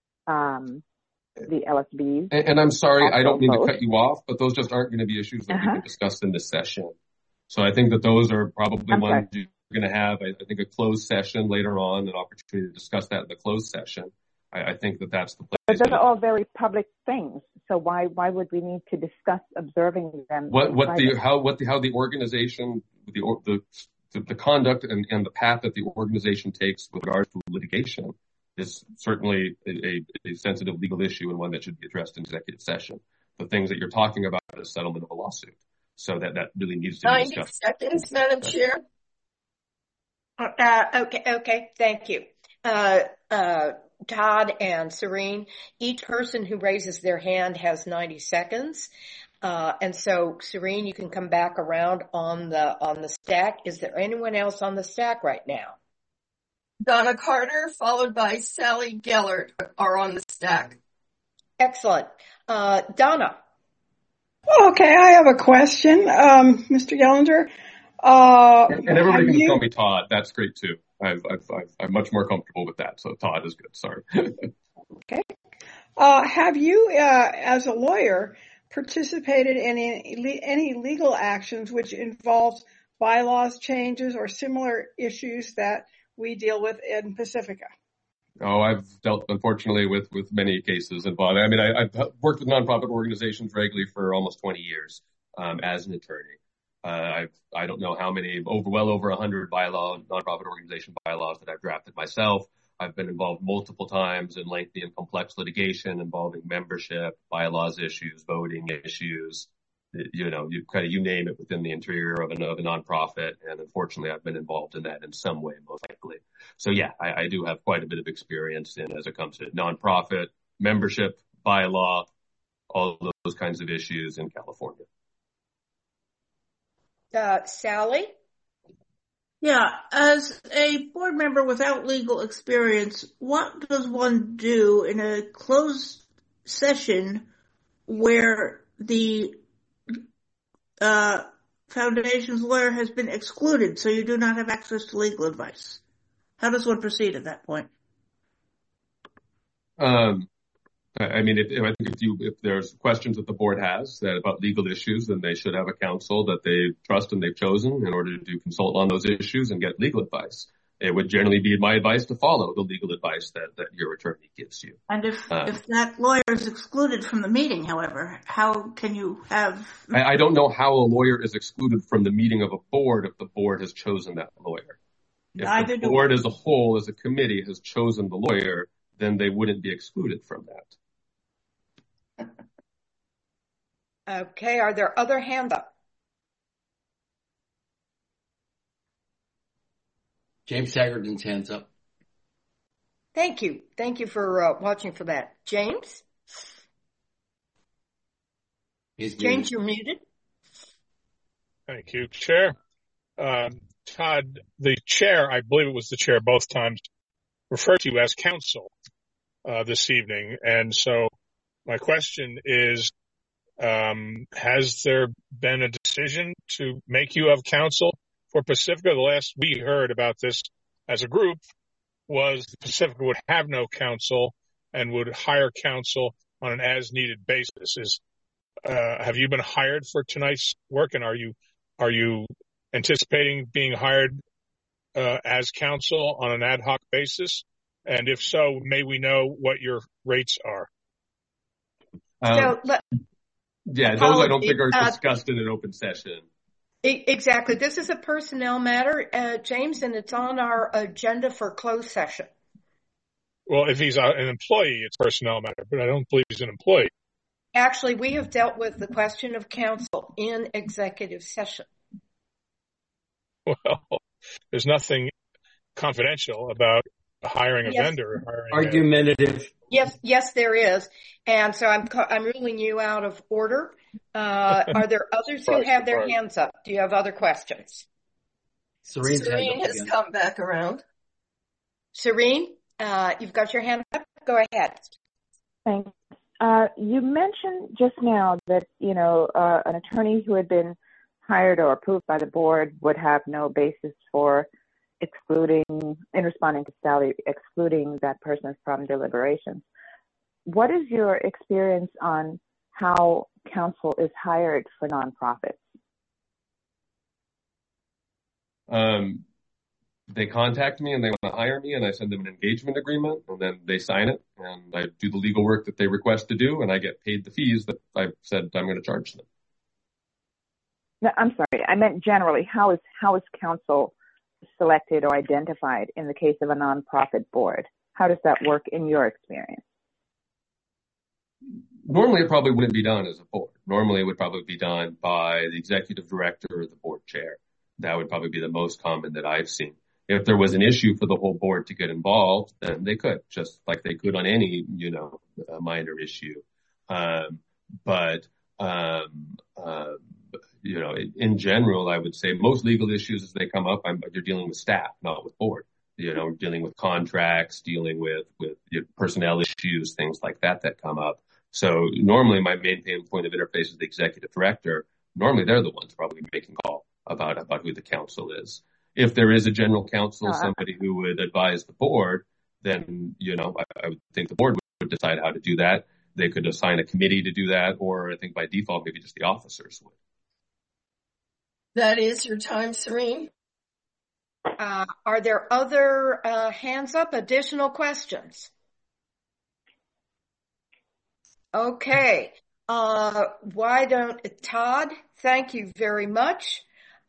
The LSBs. And I'm sorry, I don't mean to cut you off, but those just aren't going to be issues that we can discuss in this session. So I think that those are probably ones you're going to have, I think, a closed session later on, an opportunity to discuss that in the closed session. I think that that's the place. But those are all very public things. So why would we need to discuss observing them? How the organization, the conduct and the path that the organization takes with regards to litigation is certainly a sensitive legal issue and one that should be addressed in executive session. The things that you're talking about is settlement of a lawsuit. So that really needs to be discussed. 90 seconds, Madam Chair. Okay. Thank you. Todd and Serene, each person who raises their hand has 90 seconds. And so, Serene, you can come back around on the stack. Is there anyone else on the stack right now? Donna Carter, followed by Sally Gellert, are on the stack. Excellent. Donna. Okay, I have a question, Mr. Gellinger. And everybody can call me Todd. That's great too. I'm much more comfortable with that. So Todd is good. Sorry. Okay. Have you, as a lawyer, participated in any legal actions which involves bylaws changes or similar issues that we deal with in Pacifica? Oh, I've dealt, unfortunately, with many cases involved. I mean, I've worked with nonprofit organizations regularly for almost 20 years as an attorney. I don't know how many, well over 100 nonprofit organization bylaws that I've drafted myself. I've been involved multiple times in lengthy and complex litigation involving membership, bylaws issues, voting issues. You name it within the interior of a nonprofit. And unfortunately, I've been involved in that in some way, most likely. So yeah, I do have quite a bit of experience as it comes to nonprofit, membership, bylaw, all of those kinds of issues in California. Sally? Yeah, as a board member without legal experience, what does one do in a closed session where the foundation's lawyer has been excluded, so you do not have access to legal advice? How does one proceed at that point? I mean, if there's questions that the board has about legal issues, then they should have a counsel that they trust and they've chosen in order to consult on those issues and get legal advice. It would generally be my advice to follow the legal advice that your attorney gives you. And if that lawyer is excluded from the meeting, however, how can you have... I don't know how a lawyer is excluded from the meeting of a board if the board has chosen that lawyer. If the board as a whole, as a committee, has chosen the lawyer, then they wouldn't be excluded from that. Okay, are there other hands up? James Sagerton's hands up. Thank you. Thank you for watching for that. James? James, you're muted. Thank you, Chair. Todd, the chair, I believe it was the chair both times, referred to you as counsel this evening. And so my question is, has there been a decision to make you of counsel for Pacifica? The last we heard about this as a group was Pacifica would have no counsel and would hire counsel on an as-needed basis. Have you been hired for tonight's work, and are you anticipating being hired as counsel on an ad hoc basis? And if so, may we know what your rates are? Yeah, those I don't think are discussed in an open session. Exactly. This is a personnel matter, James, and it's on our agenda for closed session. Well, if he's an employee, it's personnel matter, but I don't believe he's an employee. Actually, we have dealt with the question of counsel in executive session. Well, there's nothing confidential about hiring a vendor. Argumentative. Yes, there is. And so I'm ruling you out of order. Are there others who have their hands up? Do you have other questions? Serene has come back around. Serene, you've got your hand up. Go ahead. Thanks. You mentioned just now that, an attorney who had been hired or approved by the board would have no basis for responding to Sally, excluding that person from deliberations. What is your experience on how counsel is hired for nonprofits? They contact me and they want to hire me, and I send them an engagement agreement, and then they sign it, and I do the legal work that they request to do, and I get paid the fees that I've said I'm going to charge them. No, I'm sorry. I meant generally. How is counsel selected or identified in the case of a nonprofit board? How does that work in your experience? Normally, it probably wouldn't be done as a board. Normally, it would probably be done by the executive director or the board chair. That would probably be the most common that I've seen. If there was an issue for the whole board to get involved, then they could, just like they could on any, minor issue. In general, I would say most legal issues as they come up, you're dealing with staff, not with board. Dealing with contracts, dealing with personnel issues, things like that come up. So normally my main point of interface is the executive director. Normally they're the ones probably making call about who the counsel is. If there is a general counsel, somebody who would advise the board, then, I would think the board would decide how to do that. They could assign a committee to do that, or I think by default, maybe just the officers would. That is your time, Serene. Are there other hands up, additional questions? Okay. Why don't Todd? Thank you very much.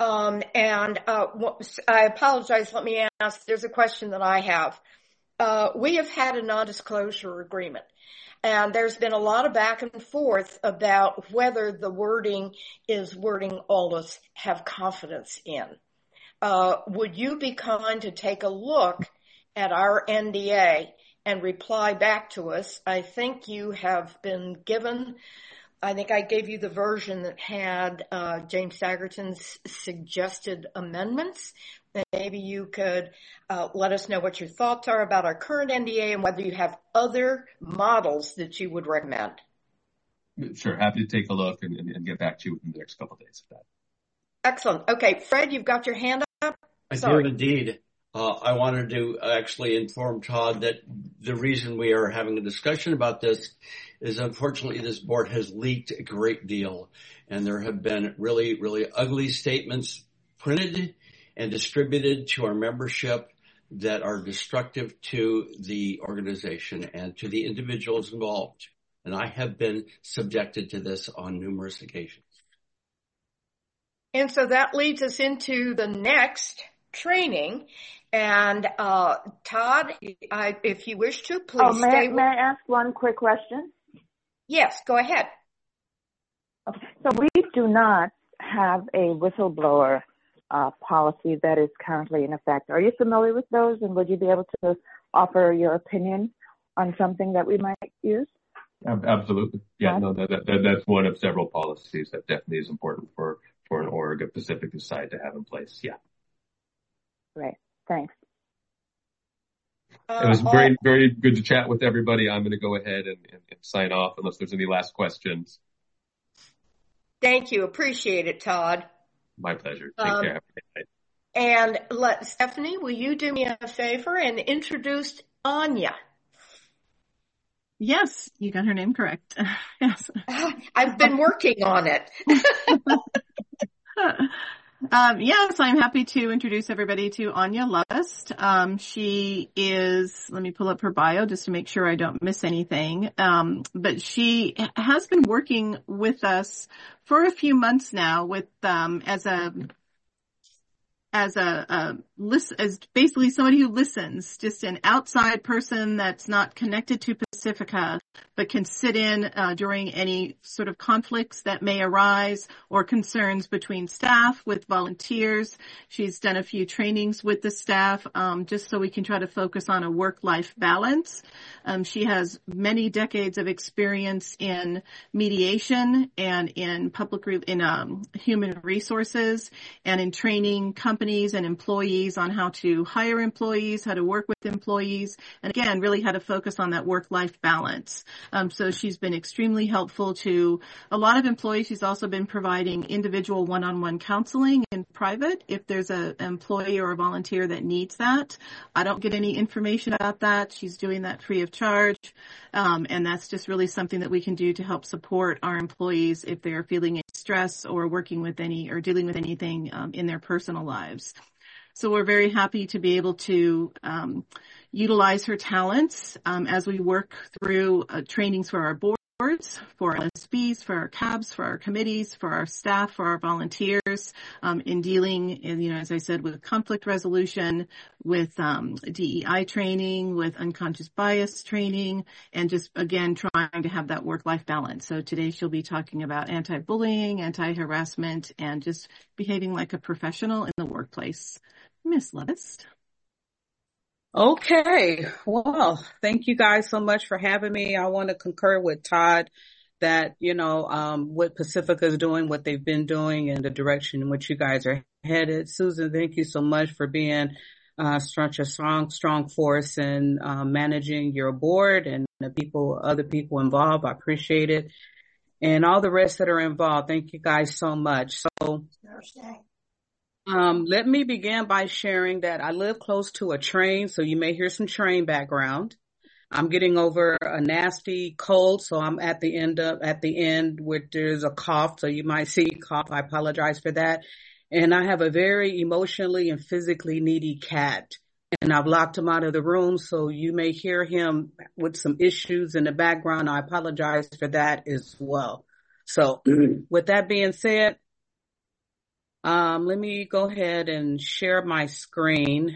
I apologize. Let me ask. There's a question that I have. We have had a non-disclosure agreement, and there's been a lot of back and forth about whether the wording is wording all of us have confidence in. Would you be kind to take a look at our NDA and reply back to us? I think you have been given, I think I gave you the version that had James Sagerton's suggested amendments. Maybe you could let us know what your thoughts are about our current NDA and whether you have other models that you would recommend. Sure. Happy to take a look and get back to you within the next couple of days of that. Excellent. Okay. Fred, you've got your hand up? I do indeed. I wanted to actually inform Todd that the reason we are having a discussion about this is unfortunately this board has leaked a great deal, and there have been really, really ugly statements printed and distributed to our membership that are destructive to the organization and to the individuals involved. And I have been subjected to this on numerous occasions. And so that leads us into the next training. And Todd, if you wish to, please stay. May I ask one quick question? Yes, go ahead. Okay. So we do not have a whistleblower policy that is currently in effect. Are you familiar with those, and would you be able to offer your opinion on something that we might use? Absolutely. Yeah, no, that's one of several policies that definitely is important for an Oregon Pacific side to have in place. Yeah. Great. Thanks. It was very, very good to chat with everybody. I'm going to go ahead and sign off unless there's any last questions. Thank you. Appreciate it, Todd. My pleasure. Take care. And Stephanie, will you do me a favor and introduce Anya? Yes, you got her name correct. Yes. I've been working on it. Yes, I'm happy to introduce everybody to Anya Lovest. She is, let me pull up her bio just to make sure I don't miss anything. But she has been working with us for a few months now with, as basically somebody who listens, just an outside person that's not connected to Pacifica, but can sit in during any sort of conflicts that may arise or concerns between staff with volunteers. She's done a few trainings with the staff, just so we can try to focus on a work-life balance. She has many decades of experience in mediation and in human resources and in training companies and employees on how to hire employees, how to work with employees, and again, really how to focus on that work-life balance. So she's been extremely helpful to a lot of employees. She's also been providing individual one-on-one counseling in private if there's an employee or a volunteer that needs that. I don't get any information about that. She's doing that free of charge. And that's just really something that we can do to help support our employees if they're feeling any stress or working with dealing with anything in their personal lives. So we're very happy to be able to utilize her talents as we work through trainings for our boards, for our LSBs, for our CABs, for our committees, for our staff, for our volunteers, in dealing, as I said, with conflict resolution, with DEI training, with unconscious bias training, and just, again, trying to have that work-life balance. So today she'll be talking about anti-bullying, anti-harassment, and just behaving like a professional in the workplace. Miss Lovest. Okay. Well, thank you guys so much for having me. I want to concur with Todd that, what Pacifica is doing, what they've been doing, and the direction in which you guys are headed. Susan, thank you so much for being such a strong force in managing your board and other people involved. I appreciate it. And all the rest that are involved. Thank you guys so much. So, let me begin by sharing that I live close to a train, so you may hear some train background. I'm getting over a nasty cold, so I'm at the end where there's a cough, so you might see cough. I apologize for that. And I have a very emotionally and physically needy cat, and I've locked him out of the room, so you may hear him with some issues in the background. I apologize for that as well. So with that being said, let me go ahead and share my screen,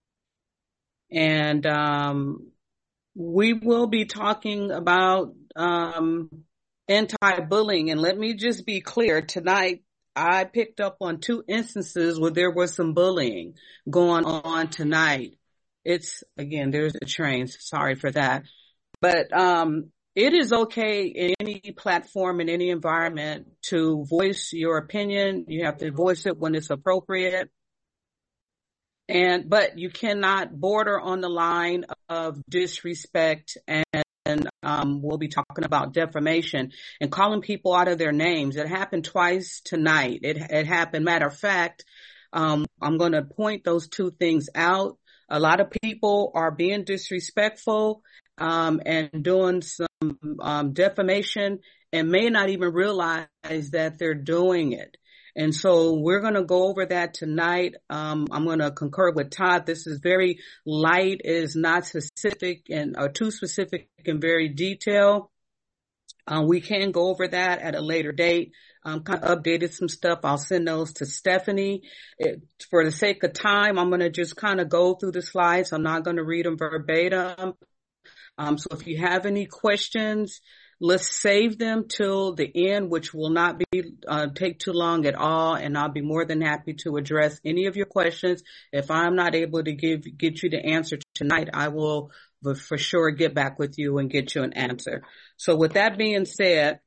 and we will be talking about anti-bullying. And let me just be clear, tonight I picked up on 2 instances where there was some bullying going on tonight. There's a train, sorry for that. But it is okay in any platform, in any environment, to voice your opinion. You have to voice it when it's appropriate. But you cannot border on the line of disrespect, and we'll be talking about defamation and calling people out of their names. It happened twice tonight. It happened. Matter of fact, I'm going to point those 2 things out. A lot of people are being disrespectful and doing some defamation and may not even realize that they're doing it. And so we're going to go over that tonight. I'm going to concur with Todd. This is very light. It is not specific or too specific and very detailed. We can go over that at a later date. Kind of updated some stuff. I'll send those to Stephanie. For the sake of time, I'm going to just kind of go through the slides. I'm not going to read them verbatim. So if you have any questions, let's save them till the end, which will not be take too long at all, and I'll be more than happy to address any of your questions. If I'm not able to get you the answer tonight, I will for sure get back with you and get you an answer. So with that being said,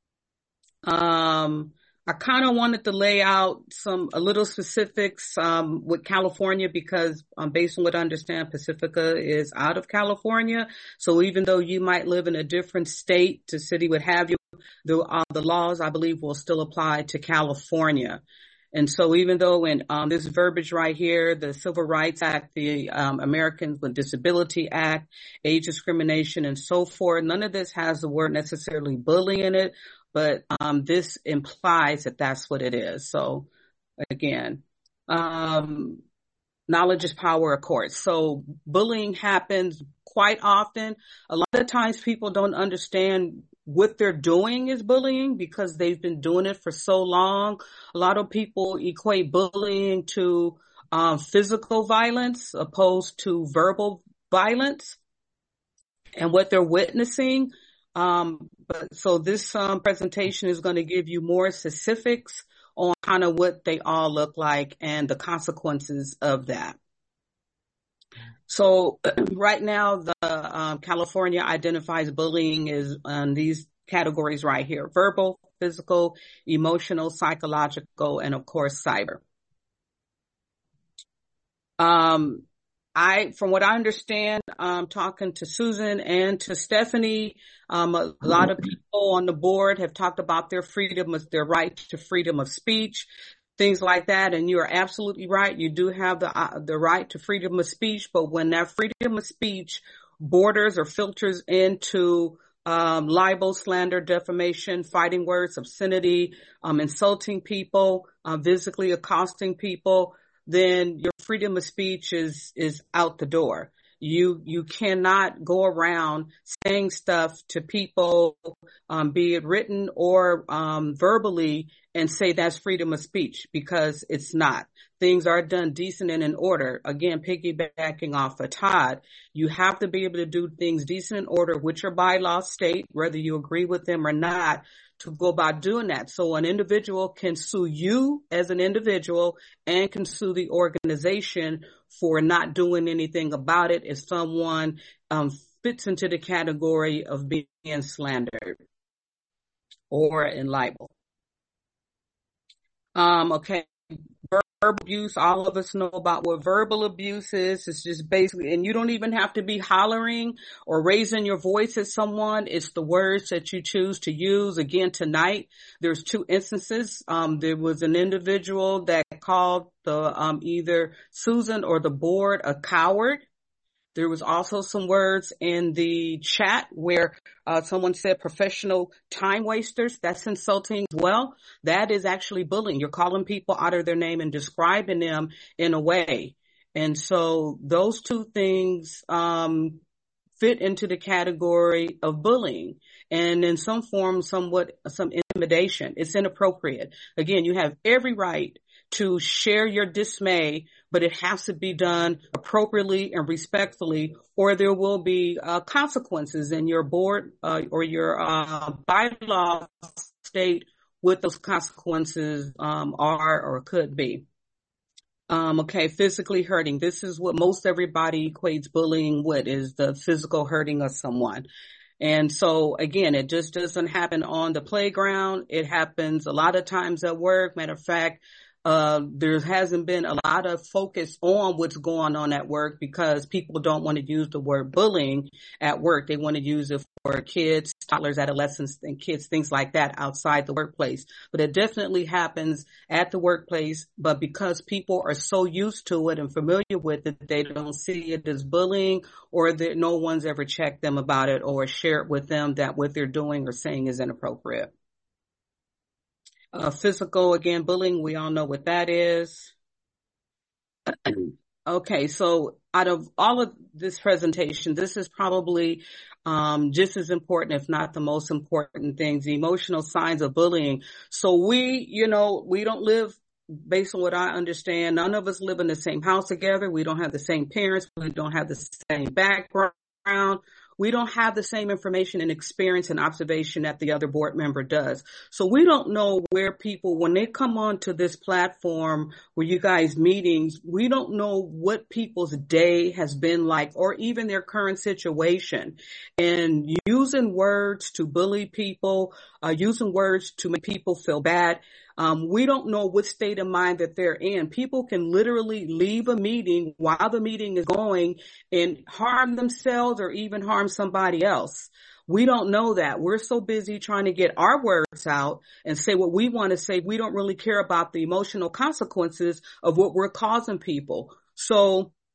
I kind of wanted to lay out a little specifics with California because based on what I understand, Pacifica is out of California. So even though you might live in a different state, the city would have you, the laws, I believe, will still apply to California. And so even though in this verbiage right here, the Civil Rights Act, the Americans with Disability Act, age discrimination, and so forth, none of this has the word necessarily bully in it. But this implies that that's what it is. So again. Knowledge is power, of course. So bullying happens quite often. A lot of times people don't understand what they're doing is bullying because they've been doing it for so long. A lot of people equate bullying to physical violence opposed to verbal violence and what they're witnessing. So this presentation is going to give you more specifics on kind of what they all look like and the consequences of that. So right now, the California identifies bullying as these categories right here: verbal, physical, emotional, psychological, and of course, cyber. From what I understand, talking to Susan and to Stephanie, a lot of people on the board have talked about their their right to freedom of speech, things like that. And you are absolutely right. You do have the right to freedom of speech, but when that freedom of speech borders or filters into libel, slander, defamation, fighting words, obscenity, insulting people, physically accosting people, then your freedom of speech is out the door. You cannot go around saying stuff to people, be it written or verbally, and say that's freedom of speech, because it's not. Things are done decent and in order. Again, piggybacking off of Todd, you have to be able to do things decent in order, which your bylaws state, whether you agree with them or not, to go about doing that. So an individual can sue you as an individual and can sue the organization for not doing anything about it if someone fits into the category of being slandered or in libel. Okay. Verbal abuse, all of us know about what verbal abuse is. It's just basically, and you don't even have to be hollering or raising your voice at someone. It's the words that you choose to use. Again, tonight, there's two instances. There was an individual that called the either Susan or the board a coward. There was also some words in the chat where someone said professional time wasters. That's insulting as well. That is actually bullying. You're calling people out of their name and describing them in a way. And so those two things fit into the category of bullying. And in some form, some intimidation. It's inappropriate. Again, you have every right to share your dismay, but it has to be done appropriately and respectfully, or there will be consequences in your board or your bylaw state what those consequences are or could be. Okay, physically hurting. This is what most everybody equates bullying with, is the physical hurting of someone. And so, again, it just doesn't happen on the playground. It happens a lot of times at work. Matter of fact, there hasn't been a lot of focus on what's going on at work because people don't want to use the word bullying at work. They want to use it for kids, toddlers, adolescents, and kids, things like that outside the workplace. But it definitely happens at the workplace. But because people are so used to it and familiar with it, they don't see it as bullying, or that no one's ever checked them about it or shared with them that what they're doing or saying is inappropriate. Physical, again, bullying, we all know what that is. Okay, so out of all of this presentation, this is probably just as important, if not the most important things, the emotional signs of bullying. So we don't live, based on what I understand, none of us live in the same house together. We don't have the same parents. We don't have the same background. We don't have the same information and experience and observation that the other board member does. So we don't know where people, when they come onto this platform where you guys meetings, we don't know what people's day has been like or even their current situation. And using words to bully people, using words to make people feel bad, we don't know what state of mind that they're in. People can literally leave a meeting while the meeting is going and harm themselves or even harm somebody else. We don't know that. We're so busy trying to get our words out and say what we want to say. We don't really care about the emotional consequences of what we're causing people. So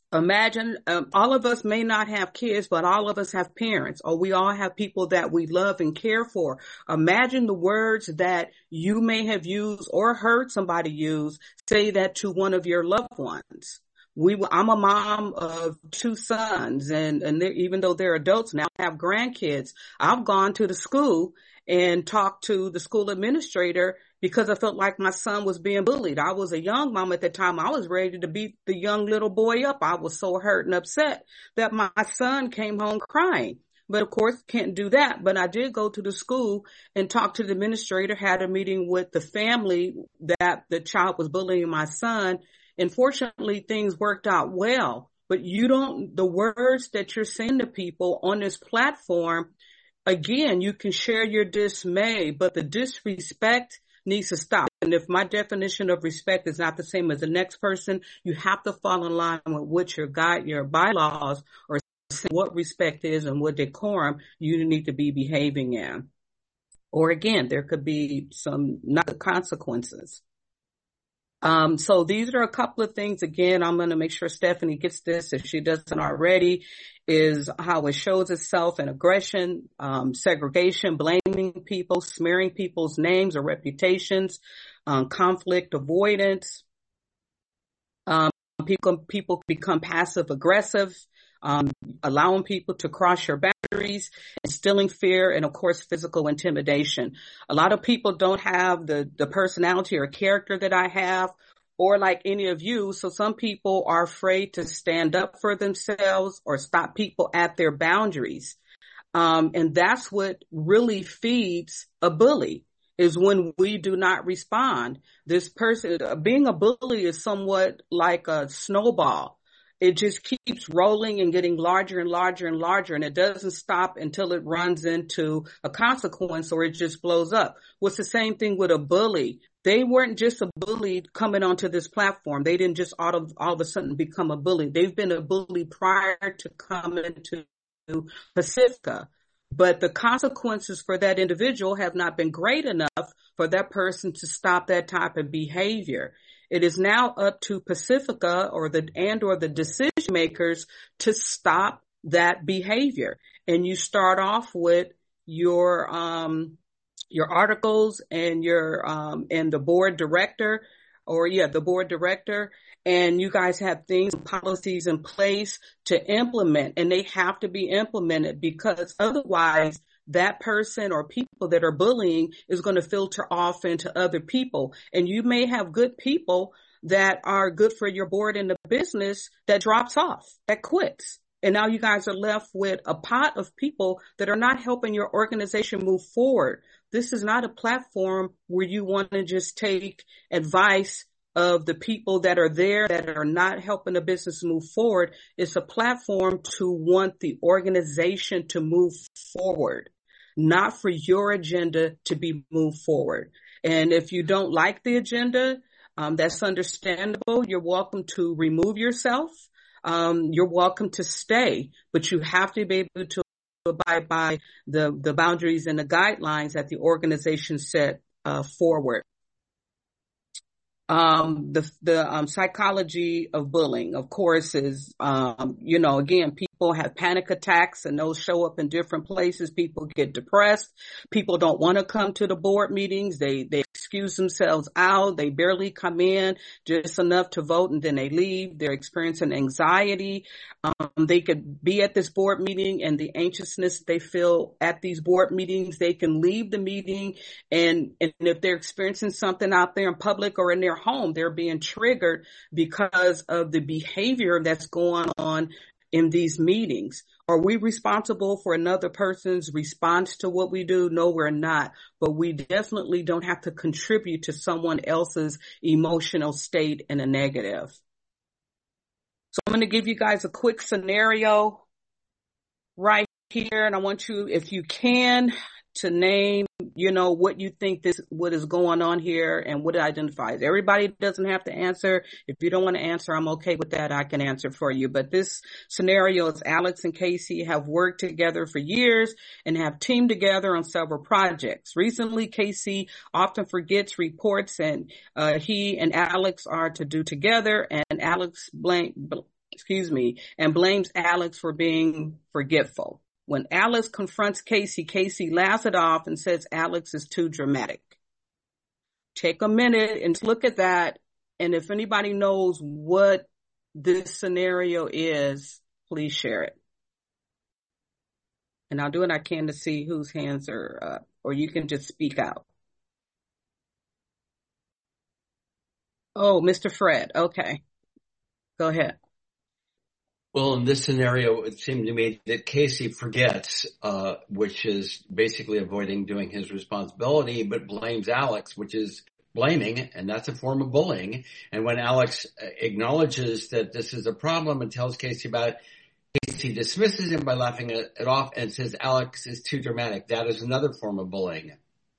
Imagine, all of us may not have kids, but all of us have parents, or we all have people that we love and care for. Imagine the words that you may have used or heard somebody use, say that to one of your loved ones. I'm a mom of 2 sons, and even though they're adults now, I have grandkids. I've gone to the school and talked to the school administrator because I felt like my son was being bullied. I was a young mom at the time. I was ready to beat the young little boy up. I was so hurt and upset that my son came home crying. But of course, can't do that. But I did go to the school and talk to the administrator, had a meeting with the family that the child was bullying my son. And fortunately, things worked out well. But the words that you're saying to people on this platform, again, you can share your dismay, but the disrespect needs to stop. And if my definition of respect is not the same as the next person, you have to fall in line with what your bylaws or what respect is and what decorum you need to be behaving in. Or again, there could be some not consequences. So these are a couple of things. Again, I'm going to make sure Stephanie gets this if she doesn't already, is how it shows itself in aggression, segregation, blaming people, smearing people's names or reputations, conflict avoidance. People become passive aggressive, allowing people to cross your boundaries, instilling fear, and of course, physical intimidation. A lot of people don't have the personality or character that I have, or like any of you. So some people are afraid to stand up for themselves or stop people at their boundaries. And that's what really feeds a bully, is when we do not respond. This person, being a bully is somewhat like a snowball. It just keeps rolling and getting larger and larger and larger, and it doesn't stop until it runs into a consequence or it just blows up. What's the same thing with a bully? They weren't just a bully coming onto this platform. They didn't just all of a sudden become a bully. They've been a bully prior to coming to Pacifica. But the consequences for that individual have not been great enough for that person to stop that type of behavior. It is now up to Pacifica or the decision makers to stop that behavior. And you start off with your articles and and the board director, the board director. And you guys have things and policies in place to implement, and they have to be implemented, because otherwise that person or people that are bullying is going to filter off into other people. And you may have good people that are good for your board and the business that drops off, that quits. And now you guys are left with a pot of people that are not helping your organization move forward. This is not a platform where you want to just take advice of the people that are there that are not helping the business move forward. It's a platform to want the organization to move forward, not for your agenda to be moved forward. And if you don't like the agenda, that's understandable. You're welcome to remove yourself. You're welcome to stay, but you have to be able to abide by the boundaries and the guidelines that the organization set forward. The psychology of bullying, of course, is, again, people have panic attacks and those show up in different places. People get depressed. People don't want to come to the board meetings. They excuse themselves out. They barely come in, just enough to vote, and then they leave. They're experiencing anxiety. They could be at this board meeting, and the anxiousness they feel at these board meetings, they can leave the meeting. And if they're experiencing something out there in public or in their home, they're being triggered because of the behavior that's going on in these meetings. Are we responsible for another person's response to what we do? No, we're not. But we definitely don't have to contribute to someone else's emotional state in a negative. So I'm going to give you guys a quick scenario right here. And I want you, if you can, to name, what you think what is going on here and what it identifies. Everybody doesn't have to answer. If you don't want to answer, I'm okay with that. I can answer for you. But this scenario is Alex and Casey have worked together for years and have teamed together on several projects. Recently, Casey often forgets reports, and he and Alex are to do together, and Alex and blames Alex for being forgetful. When Alex confronts Casey, Casey laughs it off and says Alex is too dramatic. Take a minute and look at that. And if anybody knows what this scenario is, please share it. And I'll do what I can to see whose hands are up, or you can just speak out. Oh, Mr. Fred. Okay. Go ahead. Well, in this scenario, it seemed to me that Casey forgets, which is basically avoiding doing his responsibility, but blames Alex, which is blaming, and that's a form of bullying. And when Alex acknowledges that this is a problem and tells Casey about it, Casey dismisses him by laughing it off and says Alex is too dramatic. That is another form of bullying.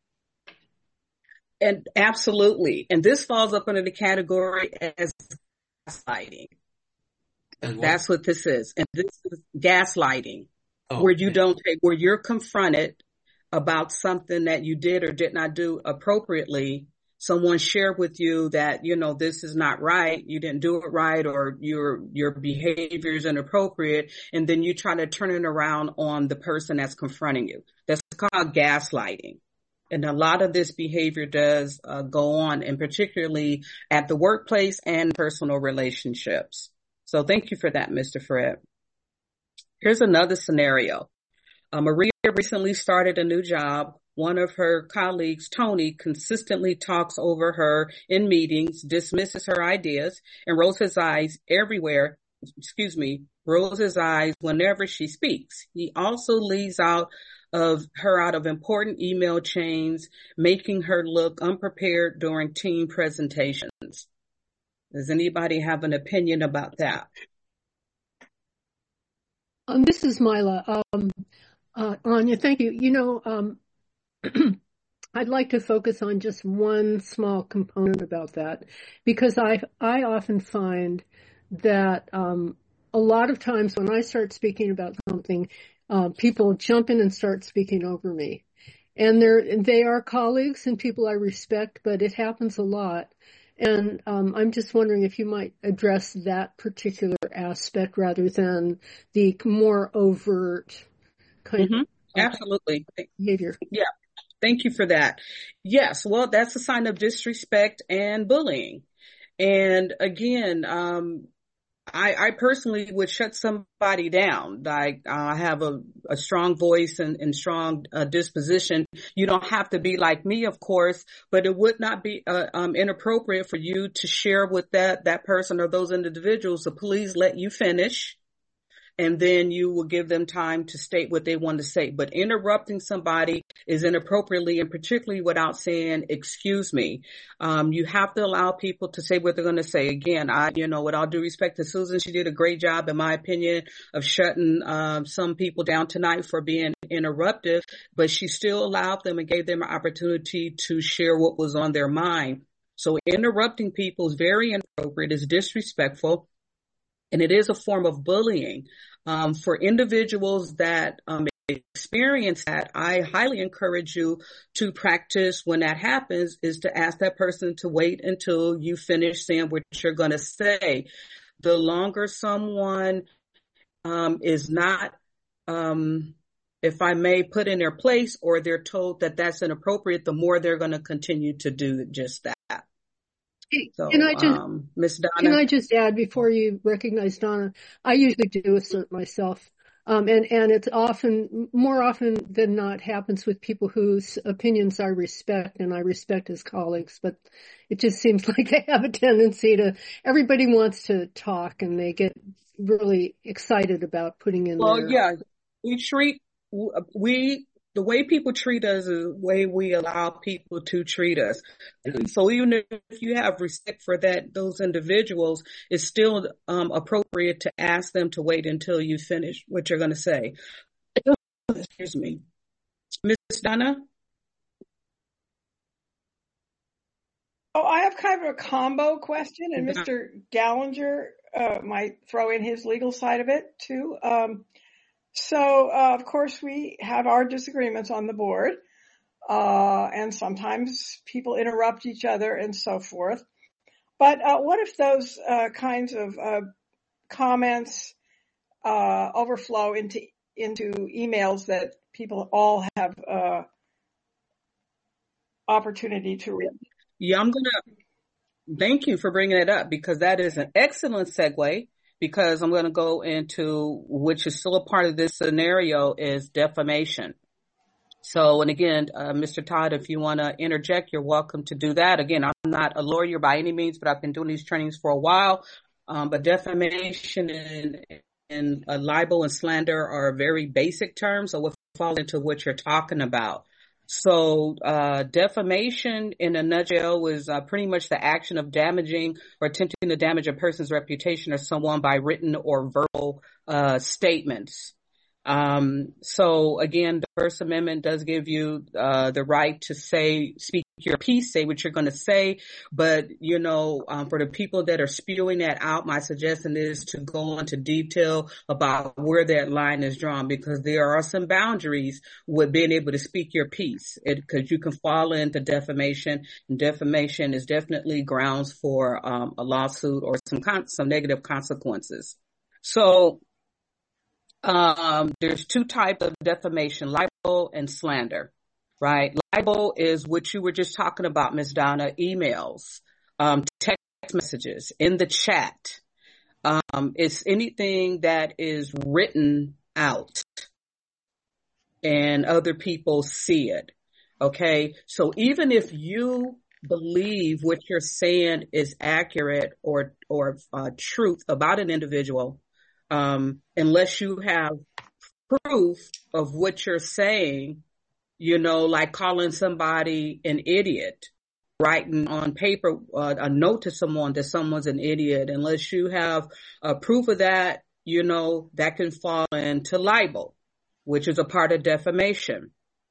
And absolutely. And this falls up under the category as gaslighting. That's what this is. And this is gaslighting, where you don't take, where you're confronted about something that you did or did not do appropriately. Someone shared with you that, you know, this is not right. You didn't do it right, or your behavior is inappropriate. And then you try to turn it around on the person that's confronting you. That's called gaslighting. And a lot of this behavior does go on, and particularly at the workplace and personal relationships. So thank you for that, Mr. Fred. Here's another scenario. Maria recently started a new job. One of her colleagues, Tony, consistently talks over her in meetings, dismisses her ideas, and rolls his eyes whenever she speaks. He also leaves out of important email chains, making her look unprepared during team presentations. Does anybody have an opinion about that? This is Mila. Anya, thank you. You know, I'd like to focus on just one small component about that, because I often find that a lot of times when I start speaking about something, people jump in and start speaking over me. And they are colleagues and people I respect, but it happens a lot. And I'm just wondering if you might address that particular aspect rather than the more overt kind of absolutely behavior. Yeah, thank you for that. Yes, well, that's a sign of disrespect and bullying. And again, I personally would shut somebody down. Like, I have a strong voice and strong disposition. You don't have to be like me, of course, but it would not be inappropriate for you to share with that person or those individuals. So please let you finish, and then you will give them time to state what they want to say. But interrupting somebody is inappropriately, and particularly without saying, excuse me. You have to allow people to say what they're going to say. Again, with all due respect to Susan, she did a great job, in my opinion, of shutting some people down tonight for being interruptive, but she still allowed them and gave them an opportunity to share what was on their mind. So interrupting people is very inappropriate, is disrespectful, and it is a form of bullying. For individuals that experience that, I highly encourage you to practice when that happens is to ask that person to wait until you finish saying what you're going to say. The longer someone is not, if I may, put in their place, or they're told that that's inappropriate, the more they're going to continue to do just that. So, Ms. Donna. Can I just add before you recognize Donna? I usually do assert myself. And it's more often than not happens with people whose opinions I respect and I respect as colleagues, but it just seems like they have a tendency everybody wants to talk and they get really excited about putting in the way people treat us is the way we allow people to treat us. So even if you have respect for those individuals, it's still appropriate to ask them to wait until you finish what you're going to say. Excuse me. Ms. Donna? Oh, I have kind of a combo question, and Mr. Gallinger might throw in his legal side of it too. So, of course, we have our disagreements on the board, and sometimes people interrupt each other and so forth. But what if those kinds of comments overflow into emails that people all have opportunity to read. Yeah, thank you for bringing it up, because that is an excellent segue, because I'm going to go into, which is still a part of this scenario, is defamation. So, and again, Mr. Todd, if you want to interject, you're welcome to do that. Again, I'm not a lawyer by any means, but I've been doing these trainings for a while. But defamation and libel and slander are very basic terms, so we'll fall into what you're talking about. So, defamation in a nutshell is pretty much the action of damaging or attempting to damage a person's reputation or someone by written or verbal statements. So again, the First Amendment does give you the right to speak your piece, say what you're going to say. But, for the people that are spewing that out, my suggestion is to go into detail about where that line is drawn, because there are some boundaries with being able to speak your piece, because you can fall into defamation, and defamation is definitely grounds for a lawsuit or some negative consequences. So, there's two types of defamation, libel and slander, right? Libel is what you were just talking about, Ms. Donna, emails, text messages, in the chat. It's anything that is written out and other people see it. Okay. So even if you believe what you're saying is accurate or truth about an individual, unless you have proof of what you're saying, like calling somebody an idiot, writing on paper a note to someone that someone's an idiot, unless you have proof of that, that can fall into libel, which is a part of defamation.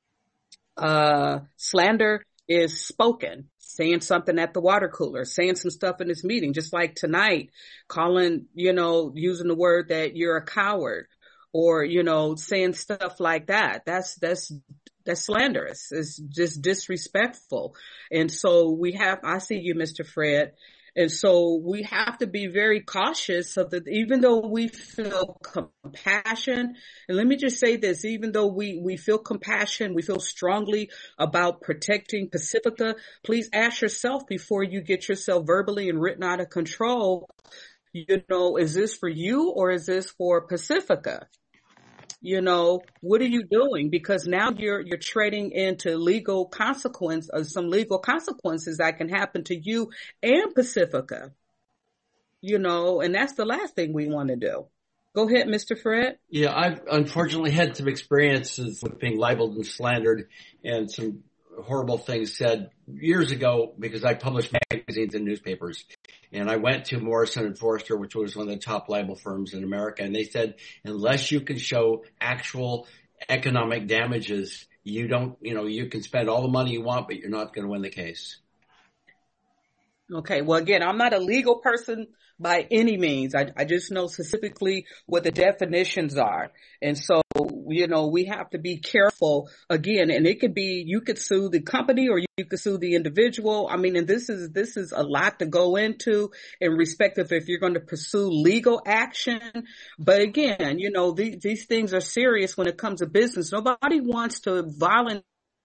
Slander is spoken, saying something at the water cooler, saying some stuff in this meeting, just like tonight, calling, using the word that you're a coward, or, saying stuff like that. That's slanderous. It's just disrespectful. And so I see you, Mr. Fred. And so we have to be very cautious so that even though we feel compassion, and let me just say this, even though we feel compassion, we feel strongly about protecting Pacifica, please ask yourself before you get yourself verbally and written out of control, is this for you or is this for Pacifica? What are you doing? Because now you're trading into some legal consequences that can happen to you and Pacifica, and that's the last thing we want to do. Go ahead, Mr. Fred. Yeah, I've unfortunately had some experiences with being libeled and slandered and some horrible things said years ago, because I published magazines and newspapers. And I went to Morrison & Foerster, which was one of the top libel firms in America. And they said, unless you can show actual economic damages, you can spend all the money you want, but you're not going to win the case. Okay. Well, again, I'm not a legal person by any means. I just know specifically what the definitions are. And so, we have to be careful again, and it could be, you could sue the company or you could sue the individual. I mean, and this is a lot to go into in respect of if you're going to pursue legal action. But again, these things are serious when it comes to business. Nobody wants to volunteer.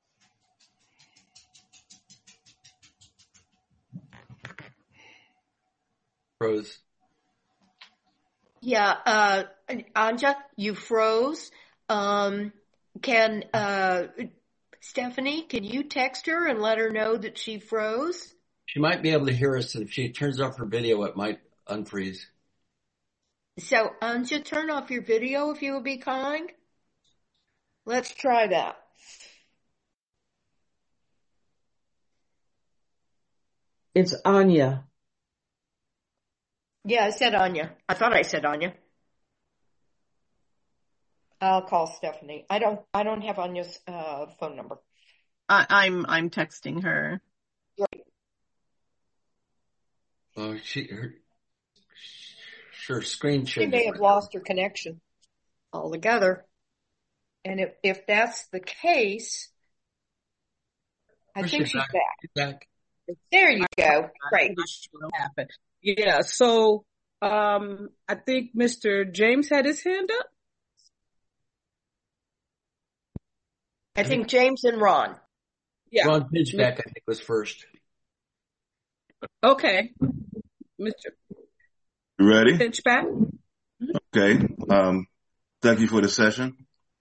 Froze. Yeah, Anja, you froze. Stephanie, can you text her and let her know that she froze? She might be able to hear us, and if she turns off her video, it might unfreeze. So, Anja, turn off your video if you would be kind. Let's try that. It's Anya. Yeah, I said Anya. I thought I said Anya. I'll call Stephanie. I don't have Anya's phone number. I'm texting her. Great. Oh, her screen She may have lost her connection altogether. And if that's the case, I think she's back. Back. There you go. Great. Yeah. So I think Mr. James had his hand up. I think James and Ron. Yeah. Ron Pinchback, I think, was first. Okay. Mr. You ready? Pinchback. Okay. Thank you for the session.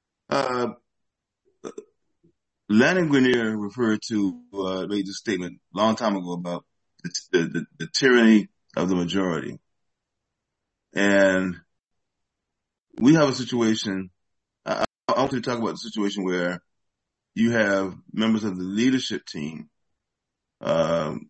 Lanning Grenier referred to, made this statement a long time ago about the tyranny of the majority. And we have a situation, I want to talk about the situation where you have members of the leadership team, and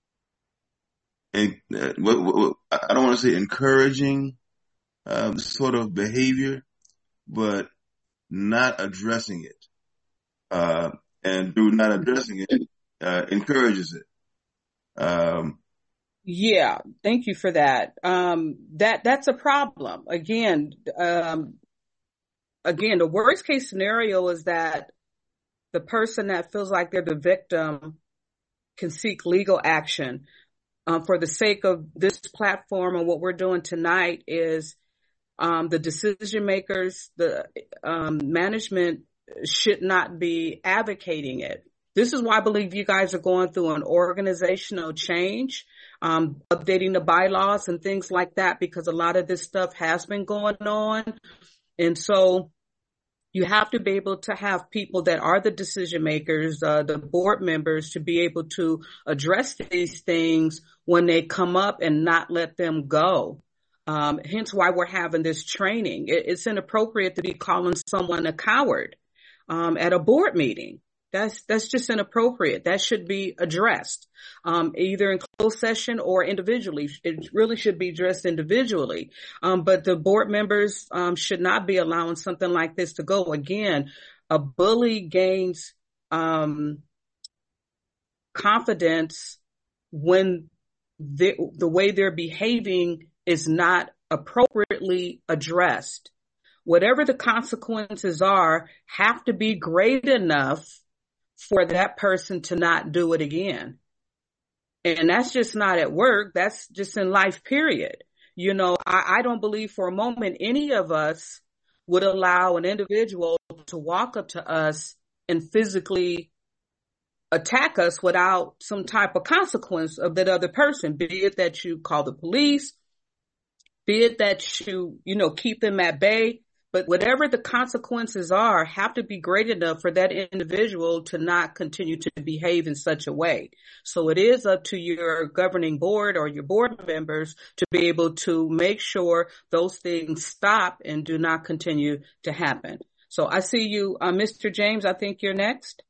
I don't want to say encouraging this sort of behavior, but not addressing it. And through not addressing it, encourages it. Yeah, thank you for that. That's a problem. Again, the worst case scenario is that the person that feels like they're the victim can seek legal action. For the sake of this platform and what we're doing tonight is the decision makers, the management should not be advocating it. This is why I believe you guys are going through an organizational change, updating the bylaws and things like that, because a lot of this stuff has been going on. And so you have to be able to have people that are the decision makers, the board members, to be able to address these things when they come up and not let them go. Hence why we're having this training. It's inappropriate to be calling someone a coward at a board meeting. That's just inappropriate. That should be addressed, either in closed session or individually. It really should be addressed individually. But the board members, should not be allowing something like this to go. Again, a bully gains, confidence when the way they're behaving is not appropriately addressed. Whatever the consequences are, have to be great enough for that person to not do it again. And that's just not at work. That's just in life, period. You know, I don't believe for a moment any of us would allow an individual to walk up to us and physically attack us without some type of consequence of that other person, be it that you call the police, be it that you keep them at bay. But whatever the consequences are, have to be great enough for that individual to not continue to behave in such a way. So it is up to your governing board or your board members to be able to make sure those things stop and do not continue to happen. So I see you, Mr. James, I think you're next.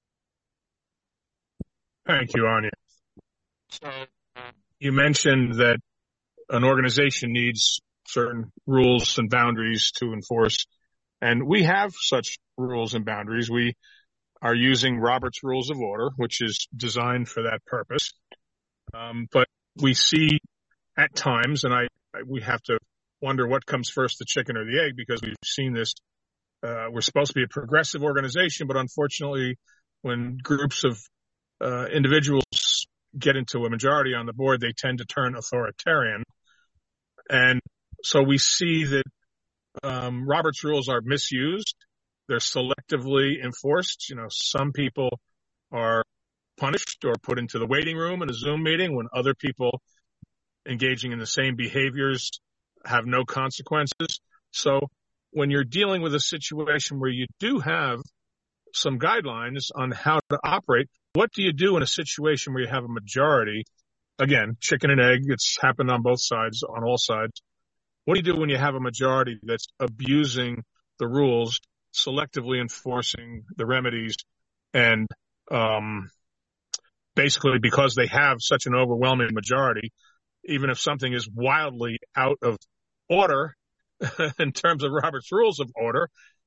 Thank you, Anya. So you mentioned that an organization needs certain rules and boundaries to enforce. And we have such rules and boundaries. We are using Robert's Rules of Order, which is designed for that purpose. But we see at times, and we have to wonder what comes first, the chicken or the egg, because we've seen this. We're supposed to be a progressive organization, but unfortunately, when groups of individuals get into a majority on the board, they tend to turn authoritarian. And so we see that Robert's rules are misused. They're selectively enforced. You know, some people are punished or put into the waiting room in a Zoom meeting when other people engaging in the same behaviors have no consequences. So when you're dealing with a situation where you do have some guidelines on how to operate, what do you do in a situation where you have a majority? Again, chicken and egg, it's happened on both sides, on all sides. What do you do when you have a majority that's abusing the rules, selectively enforcing the remedies, and basically because they have such an overwhelming majority, even if something is wildly out of order in terms of Robert's Rules of Order,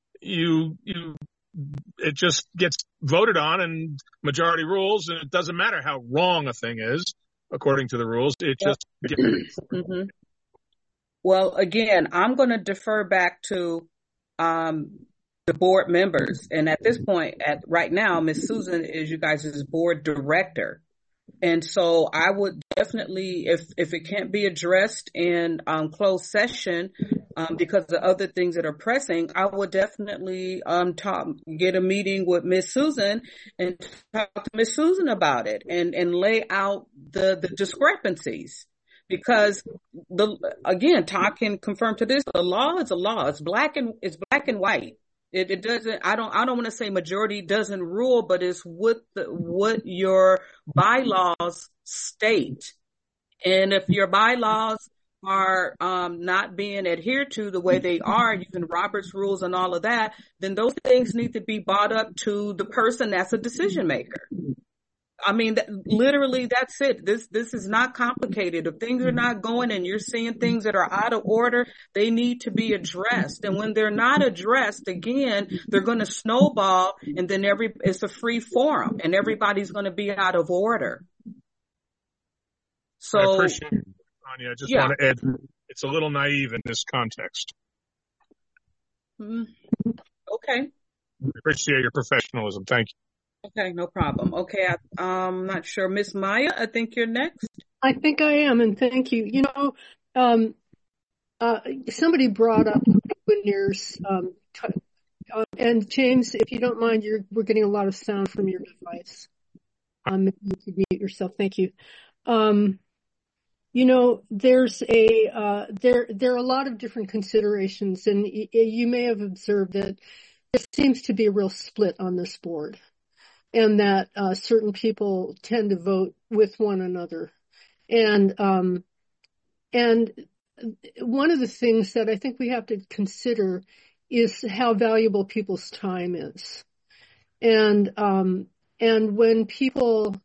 it just gets voted on and majority rules, and it doesn't matter how wrong a thing is according to the rules. It just gets mm-hmm. Well, again, I'm going to defer back to the board members. And at this point, right now, Ms. Susan is you guys' board director. And so I would definitely, if it can't be addressed in closed session because of other things that are pressing, I would definitely get a meeting with Miss Susan and talk to Miss Susan about it and lay out the discrepancies. Because Todd can confirm to this, the law is a law. It's black and white. It doesn't, I don't want to say majority doesn't rule, but it's what your bylaws state. And if your bylaws are not being adhered to the way they are, using Robert's rules and all of that, then those things need to be brought up to the person that's a decision maker. I mean, literally, that's it. This is not complicated. If things are not going and you're seeing things that are out of order, they need to be addressed. And when they're not addressed, again, they're going to snowball, and then it's a free forum, and everybody's going to be out of order. So, I appreciate it, Anya. I just want to add, it's a little naive in this context. Okay. I appreciate your professionalism. Thank you. Okay, no problem. Okay, I'm not sure. Miss Maya, I think you're next. I think I am, and thank you. You know, somebody brought up Winners, and James, if you don't mind, we're getting a lot of sound from your device. If you could mute yourself, thank you. You know, there's there are a lot of different considerations, and you may have observed that there seems to be a real split on this board. And that certain people tend to vote with one another, and one of the things that I think we have to consider is how valuable people's time is, and when people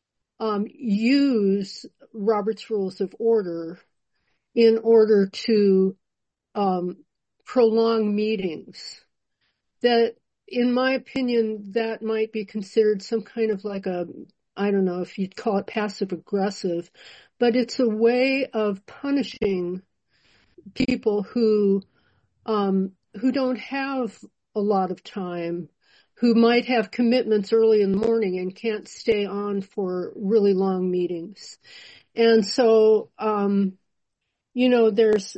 use Robert's Rules of Order in order to prolong meetings, that, in my opinion, that might be considered some kind of like I don't know if you'd call it passive aggressive, but it's a way of punishing people who don't have a lot of time, who might have commitments early in the morning and can't stay on for really long meetings. And so, you know, there's,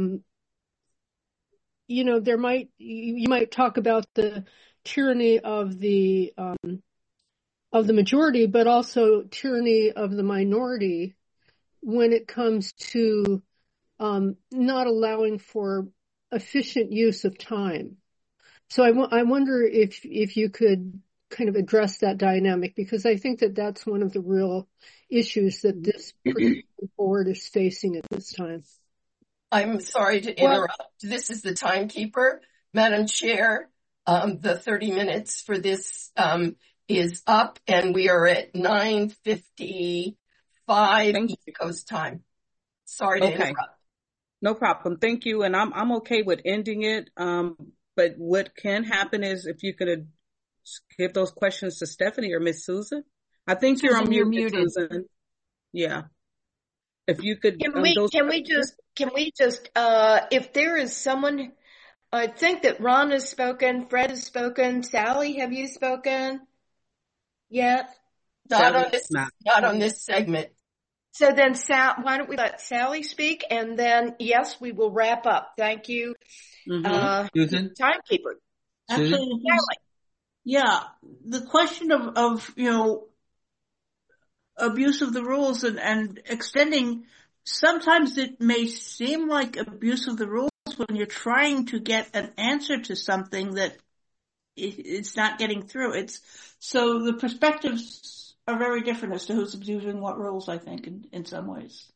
you know, you might talk about the tyranny of the majority, but also tyranny of the minority when it comes to not allowing for efficient use of time. So I wonder if you could kind of address that dynamic, because I think that that's one of the real issues that this board is facing at this time. I'm sorry to interrupt. This is the timekeeper. Madam Chair, the 30 minutes for this is up, and we are at 9:55 East Coast time. Sorry to interrupt. No problem. Thank you. And I'm okay with ending it. But what can happen is if you could give those questions to Stephanie or Miss Susan. I think you're on mute, muted. Susan. Yeah. If you could, can we just, if there is someone, I think that Ron has spoken, Fred has spoken, Sally, have you spoken yet? Not on this segment. So then, why don't we let Sally speak, and then, yes, we will wrap up. Thank you. Susan? Timekeeper. Actually, yeah, the question of, you know, abuse of the rules and extending, sometimes it may seem like abuse of the rules when you're trying to get an answer to something that it's not getting through. So the perspectives are very different as to who's abusing what rules, I think, in some ways.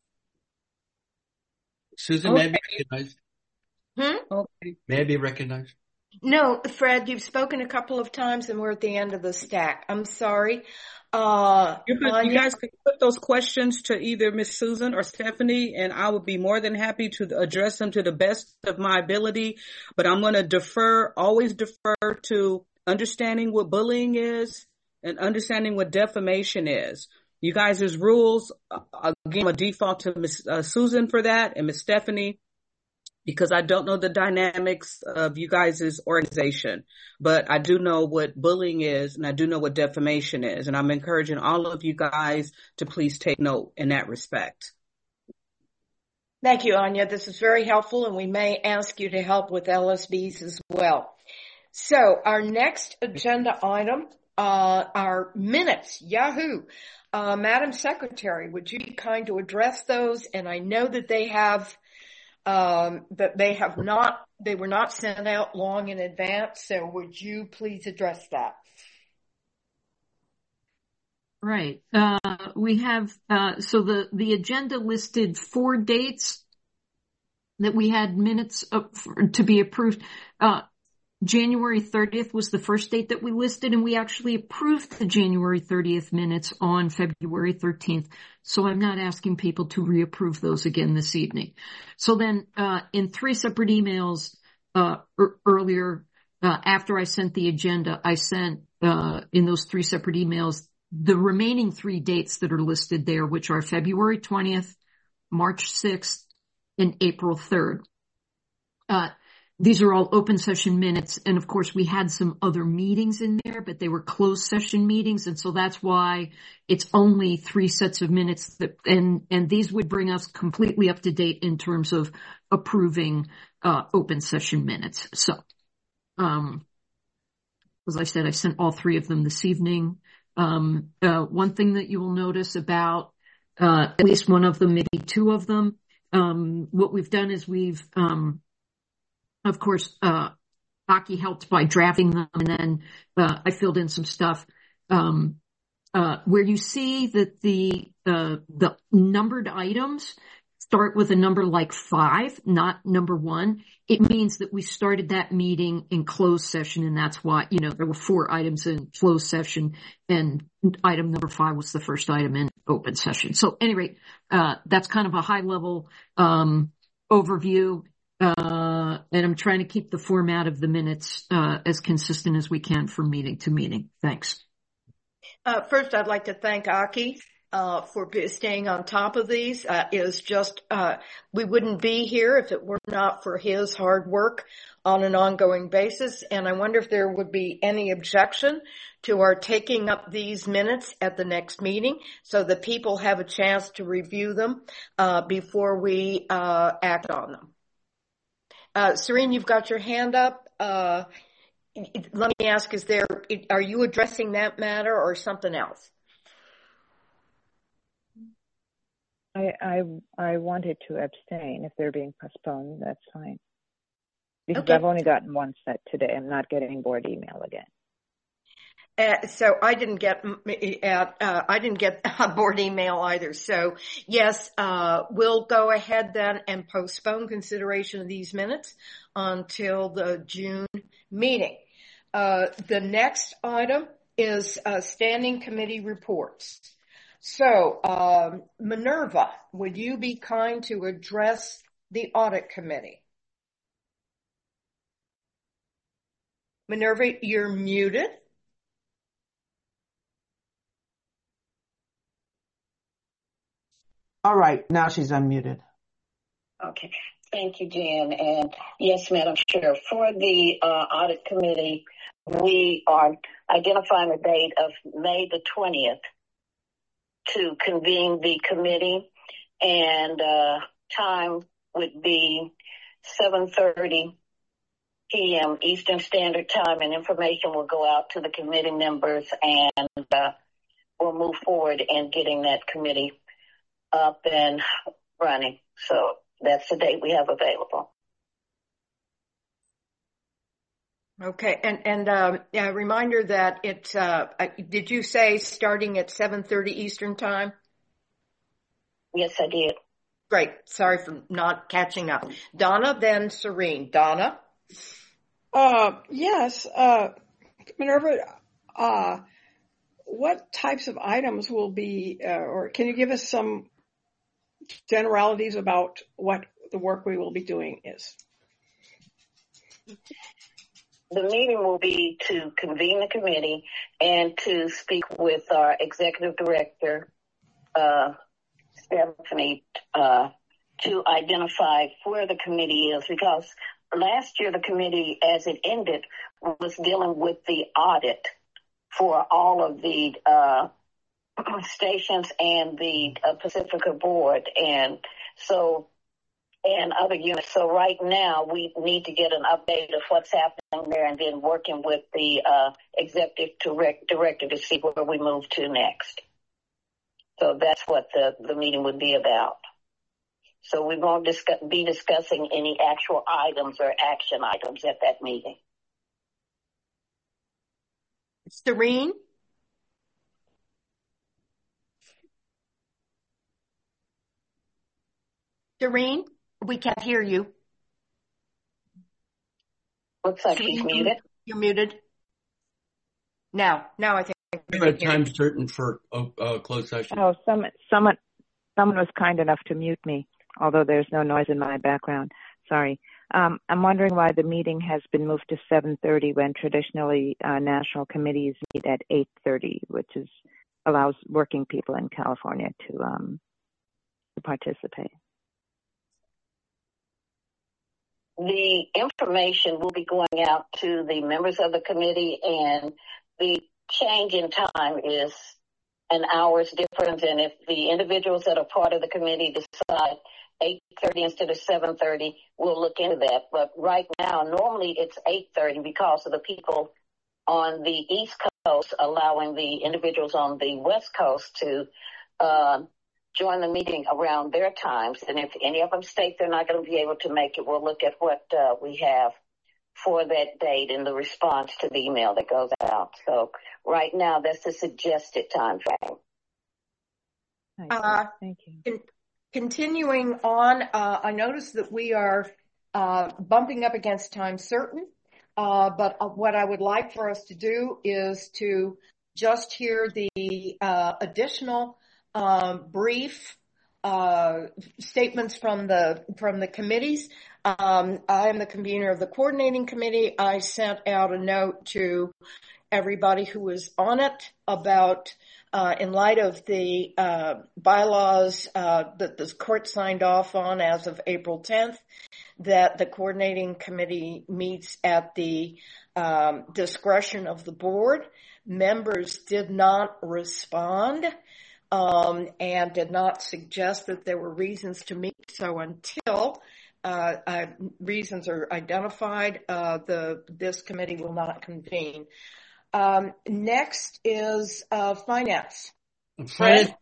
Susan, may I be recognized? Okay. May I be recognized? No, Fred, you've spoken a couple of times and we're at the end of the stack. I'm sorry. You guys can put those questions to either Miss Susan or Stephanie, and I would be more than happy to address them to the best of my ability. But I'm going to always defer to understanding what bullying is and understanding what defamation is. You guys' rules, again, a default to Miss Susan for that and Miss Stephanie. because I don't know the dynamics of you guys' organization, but I do know what bullying is and I do know what defamation is. And I'm encouraging all of you guys to please take note in that respect. Thank you, Anya. This is very helpful, and we may ask you to help with LSBs as well. So our next agenda item are minutes. Yahoo! Madam Secretary, would you be kind to address those? And I know that they were not sent out long in advance. So would you please address that? Right. We have, so the agenda listed 4 dates that we had minutes to be approved. January 30th was the first date that we listed, and we actually approved the January 30th minutes on February 13th. So I'm not asking people to reapprove those again this evening. So then, in 3 separate emails, earlier, after I sent the agenda, I sent, in those 3 separate emails, the remaining 3 dates that are listed there, which are February 20th, March 6th, and April 3rd. These are all open session minutes. And of course, we had some other meetings in there, but they were closed session meetings. And so that's why it's only 3 sets of minutes and these would bring us completely up to date in terms of approving, open session minutes. So, as I said, I sent all 3 of them this evening. One thing that you will notice about, at least one of them, maybe 2 of them, what we've done is we've, of course, Aki helped by drafting them, and then I filled in some stuff. Where you see that the numbered items start with a number like 5, not number 1, it means that we started that meeting in closed session, and that's why, there were 4 items in closed session, and item number 5 was the first item in open session. So, at any rate, that's kind of a high-level overview. And I'm trying to keep the format of the minutes as consistent as we can from meeting to meeting. Thanks. First, I'd like to thank Aki for staying on top of these. We wouldn't be here if it were not for his hard work on an ongoing basis. And I wonder if there would be any objection to our taking up these minutes at the next meeting so that people have a chance to review them before we act on them. Serene, you've got your hand up. Let me ask, are you addressing that matter or something else? I wanted to abstain. If they're being postponed, that's fine. Because Okay. I've only gotten 1 set today. I'm not getting board email again. So I didn't get a board email either. So yes, we'll go ahead then and postpone consideration of these minutes until the June meeting. The next item is standing committee reports. So Minerva, would you be kind to address the audit committee? Minerva, you're muted. All right, now she's unmuted. Okay. Thank you, Jan. And yes, Madam Chair, for the audit committee, we are identifying a date of May the 20th to convene the committee, and time would be 7:30 p.m. Eastern Standard Time, and information will go out to the committee members, and we'll move forward in getting that committee up and running. So that's the date we have available. Okay, and a reminder that it's, did you say starting at 7:30 Eastern Time? Yes, I did. Great. Sorry for not catching up. Donna, then Serene. Donna? Yes, Minerva, what types of items will be, or can you give us some generalities about what the work we will be doing is? The meeting will be to convene the committee and to speak with our executive director, Stephanie to identify where the committee is, because last year the committee, as it ended, was dealing with the audit for all of the stations and the Pacifica board, and other units. So right now we need to get an update of what's happening there, and then working with the executive director to see where we move to next. So that's what the meeting would be about. So we won't be discussing any actual items or action items at that meeting. Serene? Serene, we can't hear you. Looks like she's muted. You're muted. Now I think we're at time certain for closed session. Oh, someone was kind enough to mute me, although there's no noise in my background. Sorry. I'm wondering why the meeting has been moved to 7:30 when traditionally national committees meet at 8:30, which allows working people in California to participate. The information will be going out to the members of the committee, and the change in time is an hour's difference. And if the individuals that are part of the committee decide 8:30 instead of 7:30, we'll look into that. But right now, normally it's 8:30 because of the people on the East Coast allowing the individuals on the West Coast to join the meeting around their times. And if any of them state they're not going to be able to make it, we'll look at what we have for that date in the response to the email that goes out. So right now, that's the suggested time frame. Thank you. Continuing on, I noticed that we are bumping up against time certain, but what I would like for us to do is to just hear the additional brief statements from the committees. I am the convener of the coordinating committee. I sent out a note to everybody who was on it about in light of the bylaws that the court signed off on as of April 10th, that the coordinating committee meets at the discretion of the board. Members did not respond and did not suggest that there were reasons to meet. So until reasons are identified, this committee will not convene. Next is finance. Finance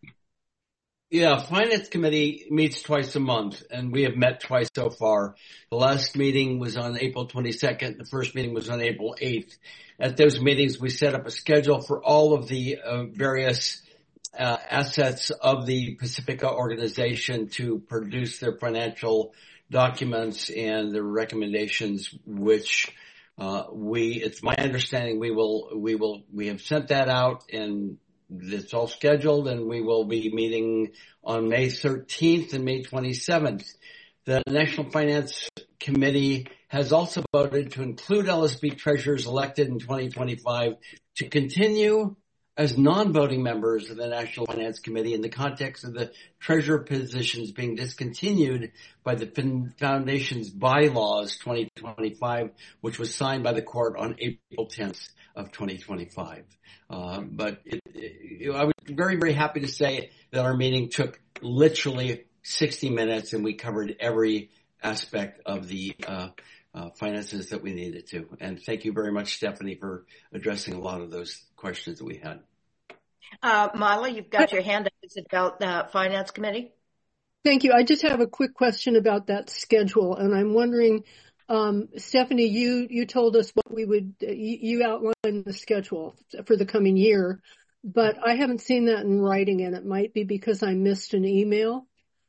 committee meets twice a month, and we have met twice so far. The last meeting was on April 22nd. The first meeting was on April 8th. At those meetings, we set up a schedule for all of the various assets of the Pacifica organization to produce their financial documents and their recommendations, which it's my understanding we have sent that out, and it's all scheduled, and we will be meeting on May 13th and May 27th. The National Finance Committee has also voted to include LSB treasurers elected in 2025 to continue as non-voting members of the National Finance Committee in the context of the treasurer positions being discontinued by the Foundation's bylaws 2025, which was signed by the court on April 10th of 2025. But I was very, very happy to say that our meeting took literally 60 minutes, and we covered every aspect of the finances that we needed to. And thank you very much, Stephanie, for addressing a lot of those questions that we had. Mila, you've got your hand up. Is it about the Finance Committee? Thank you. I just have a quick question about that schedule, and I'm wondering, Stephanie, you told us what you outlined the schedule for the coming year, but I haven't seen that in writing, and it might be because I missed an email.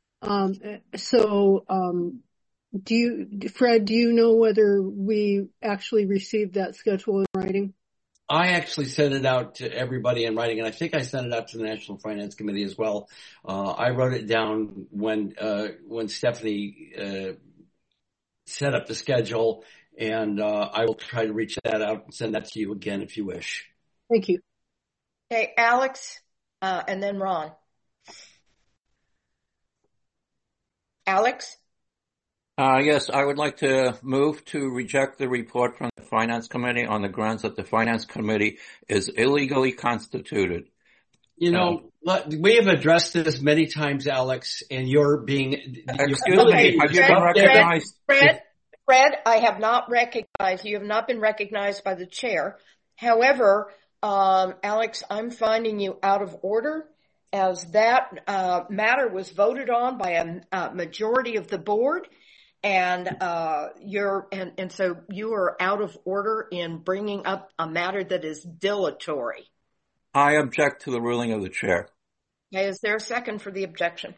Fred, do you know whether we actually received that schedule in writing? I actually sent it out to everybody in writing, and I think I sent it out to the National Finance Committee as well. I wrote it down when Stephanie set up the schedule, and I will try to reach that out and send that to you again if you wish. Thank you. Okay, Alex, and then Ron. Alex? Yes, I would like to move to reject the report from the Finance Committee on the grounds that the Finance Committee is illegally constituted. You know, we have addressed this many times, Alex, and you're being... Excuse me, have you been recognized? Fred, I have not recognized, you have not been recognized by the chair. However, Alex, I'm finding you out of order, as that matter was voted on by a majority of the board, and so you are out of order in bringing up a matter that is dilatory. I object to the ruling of the chair. Okay, is there a second for the objection?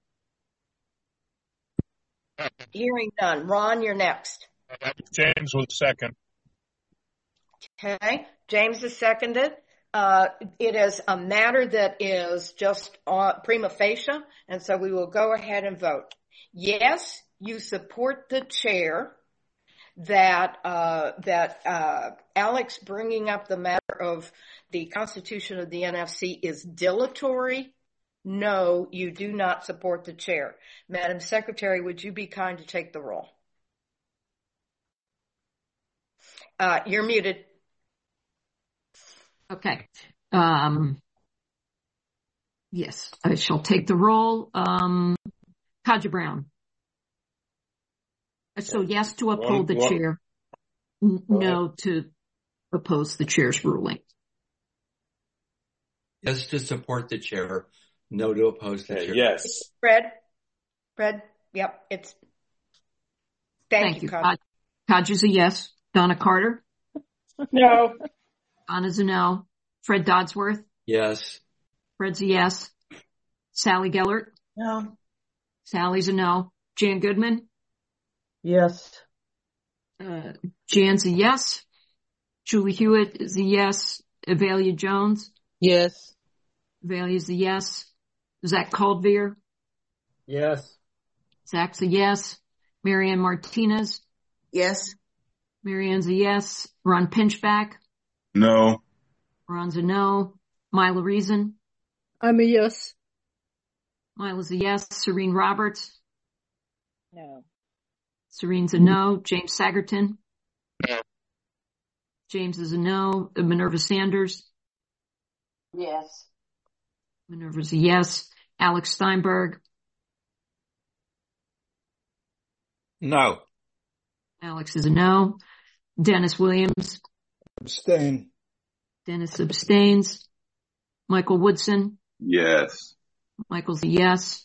Hearing none. Ron, you're next. James was second. Okay, James has seconded. It is a matter that is just prima facie, and so we will go ahead and vote. Yes, you support the chair that Alex bringing up the matter of the Constitution of the NFC is dilatory. No, you do not support the chair. Madam Secretary, would you be kind to take the roll? You're muted. Okay. Yes, I shall take the roll. Kaja Brown. So yes to uphold the chair. No to oppose the chair's ruling. Yes to support the chair. No to oppose the chair. Yes. Fred, yep, it's... Thank you, Kaja. Kaja's a yes. Donna Carter? No. Donna's a no. Fred Dodsworth? Yes. Fred's a yes. Sally Gellert? No. Sally's a no. Jan Goodman? Yes. Jan's a yes. Julie Hewitt is a yes. Avalia Jones? Yes. Avalia's a yes. Zach Caldveer? Yes. Zach's a yes. Marianne Martinez? Yes. Marianne's a yes. Ron Pinchback? No. Ron's a no. Mila Reason? I'm a yes. Mila's a yes. Serene Roberts? No. Serene's a no. James Sagerton? No. James is a no. Minerva Sanders? Yes. Minerva's a yes. Alex Steinberg? No. Alex is a no. Dennis Williams? Abstain. Dennis abstains. Michael Woodson? Yes. Michael's a yes.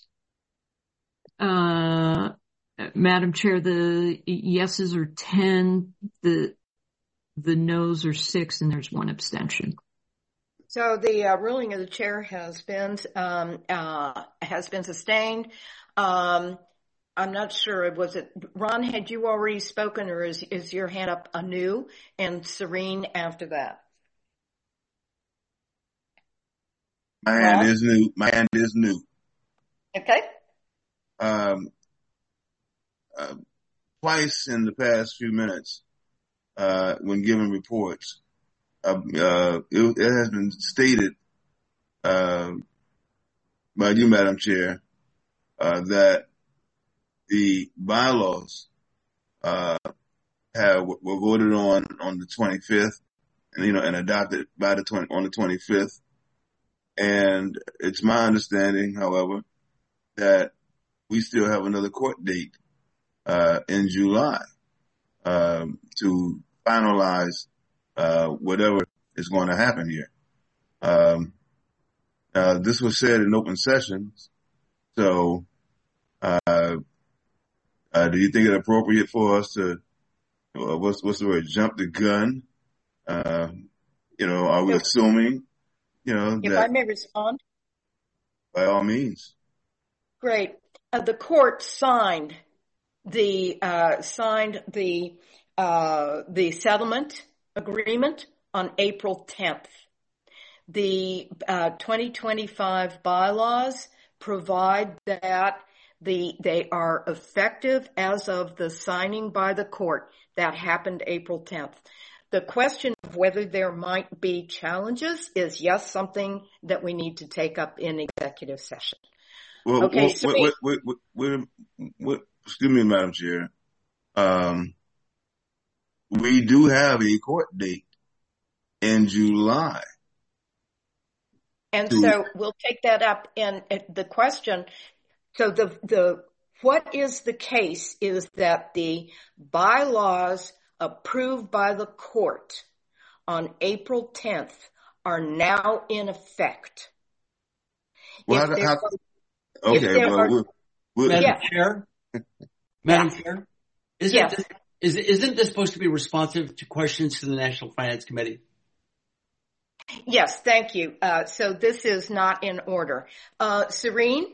Madam Chair, the yeses are 10, the noes are 6, and there's 1 abstention. So the ruling of the chair has been sustained. I'm not sure. Was it Ron? Had you already spoken, or is your hand up anew? And Serene after that. My hand is new. My hand is new. Okay. Twice in the past few minutes, when giving reports, it has been stated by you, Madam Chair, that the bylaws were voted on the 25th, and adopted by on the 25th. And it's my understanding, however, that we still have another court date in July to finalize whatever is going to happen here. This was said in open sessions, so do you think it appropriate for us to what's the word, jump the gun? Are we assuming? If I may respond? By all means. Great. The court signed the settlement agreement on April 10th. The 2025 bylaws provide that they are effective as of the signing by the court. That happened April 10th. The question of whether there might be challenges is, yes, something that we need to take up in executive session. Okay, excuse me, Madam Chair. We do have a court date in July. And so we'll take that up in the question. So what is the case is that the bylaws approved by the court on April 10th are now in effect. Well, Madam Chair? Madam Chair? Isn't this supposed to be responsive to questions to the National Finance Committee? Yes, thank you. So this is not in order. Serene?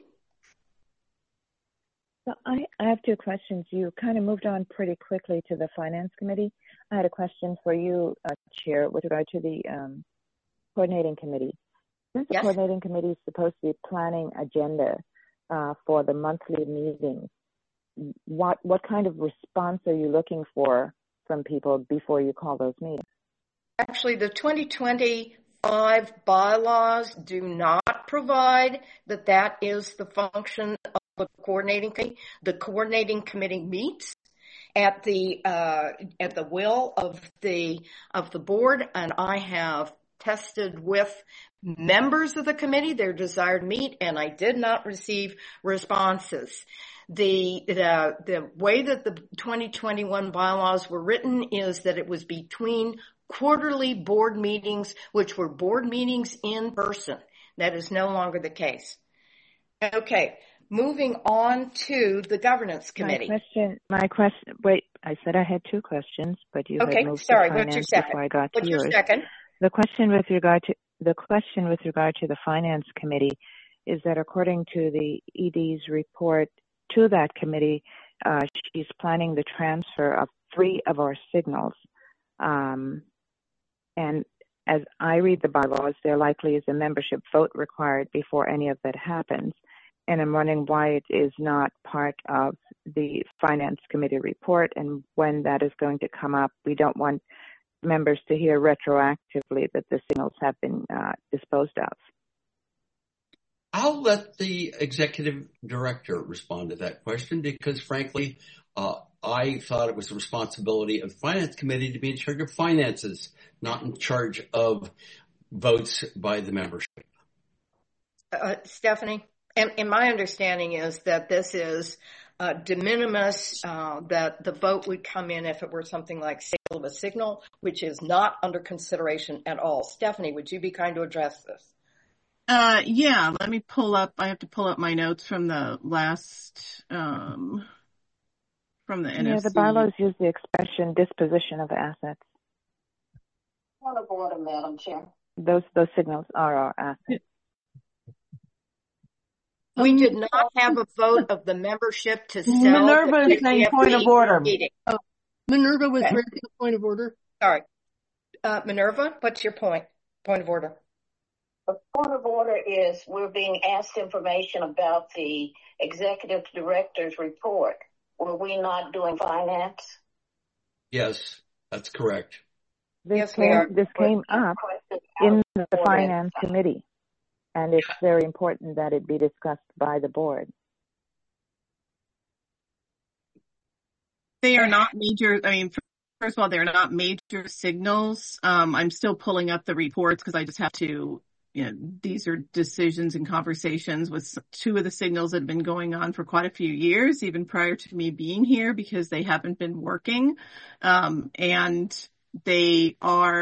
So I have two questions. You kind of moved on pretty quickly to the Finance Committee. I had a question for you, Chair, with regard to the Coordinating Committee. Since the Coordinating Committee is supposed to be planning agenda for the monthly meetings, what kind of response are you looking for from people before you call those meetings? Actually, the 2025 bylaws do not provide that is the function of the Coordinating Committee. The Coordinating Committee meets at the will of the board, and I have tested with members of the committee their desire to meet, and I did not receive responses. The way that the 2021 bylaws were written is that it was between quarterly board meetings, which were board meetings in person. That is no longer the case. Okay, moving on to the Governance Committee. My question. Wait, I said I had two questions, but you had moved to finance before I got to yours. What's your second? The question with regard to the Finance Committee is that according to the ED's report to that committee, she's planning the transfer of 3 of our signals. And as I read the bylaws, there likely is a membership vote required before any of that happens. And I'm wondering why it is not part of the Finance Committee report and when that is going to come up. We don't want members to hear retroactively that the signals have been disposed of. I'll let the executive director respond to that question because, frankly, I thought it was the responsibility of the Finance Committee to be in charge of finances, not in charge of votes by the membership. Stephanie, and my understanding is that this is de minimis, that the vote would come in if it were something like sale of a signal, which is not under consideration at all. Stephanie, would you be kind to address this? Yeah, let me pull up. I have to pull up my notes from the last, from the NFC. Yeah, the bylaws use the expression disposition of assets. Point of order, Madam Chair. Those signals are our assets. We did not have a vote of the membership to sell. Minerva is saying point of order. Oh, Minerva was raising a point of order. Sorry. Minerva, what's your point? Point of order. The point of order is we're being asked information about the executive director's report. Were we not doing finance? Yes, that's correct. This came up in the Finance Committee, and it's very important that it be discussed by the board. They are not major. I mean, first of all, they're not major signals. I'm still pulling up the reports because I just have to. These are decisions and conversations with 2 of the signals that have been going on for quite a few years, even prior to me being here, because they haven't been working. And they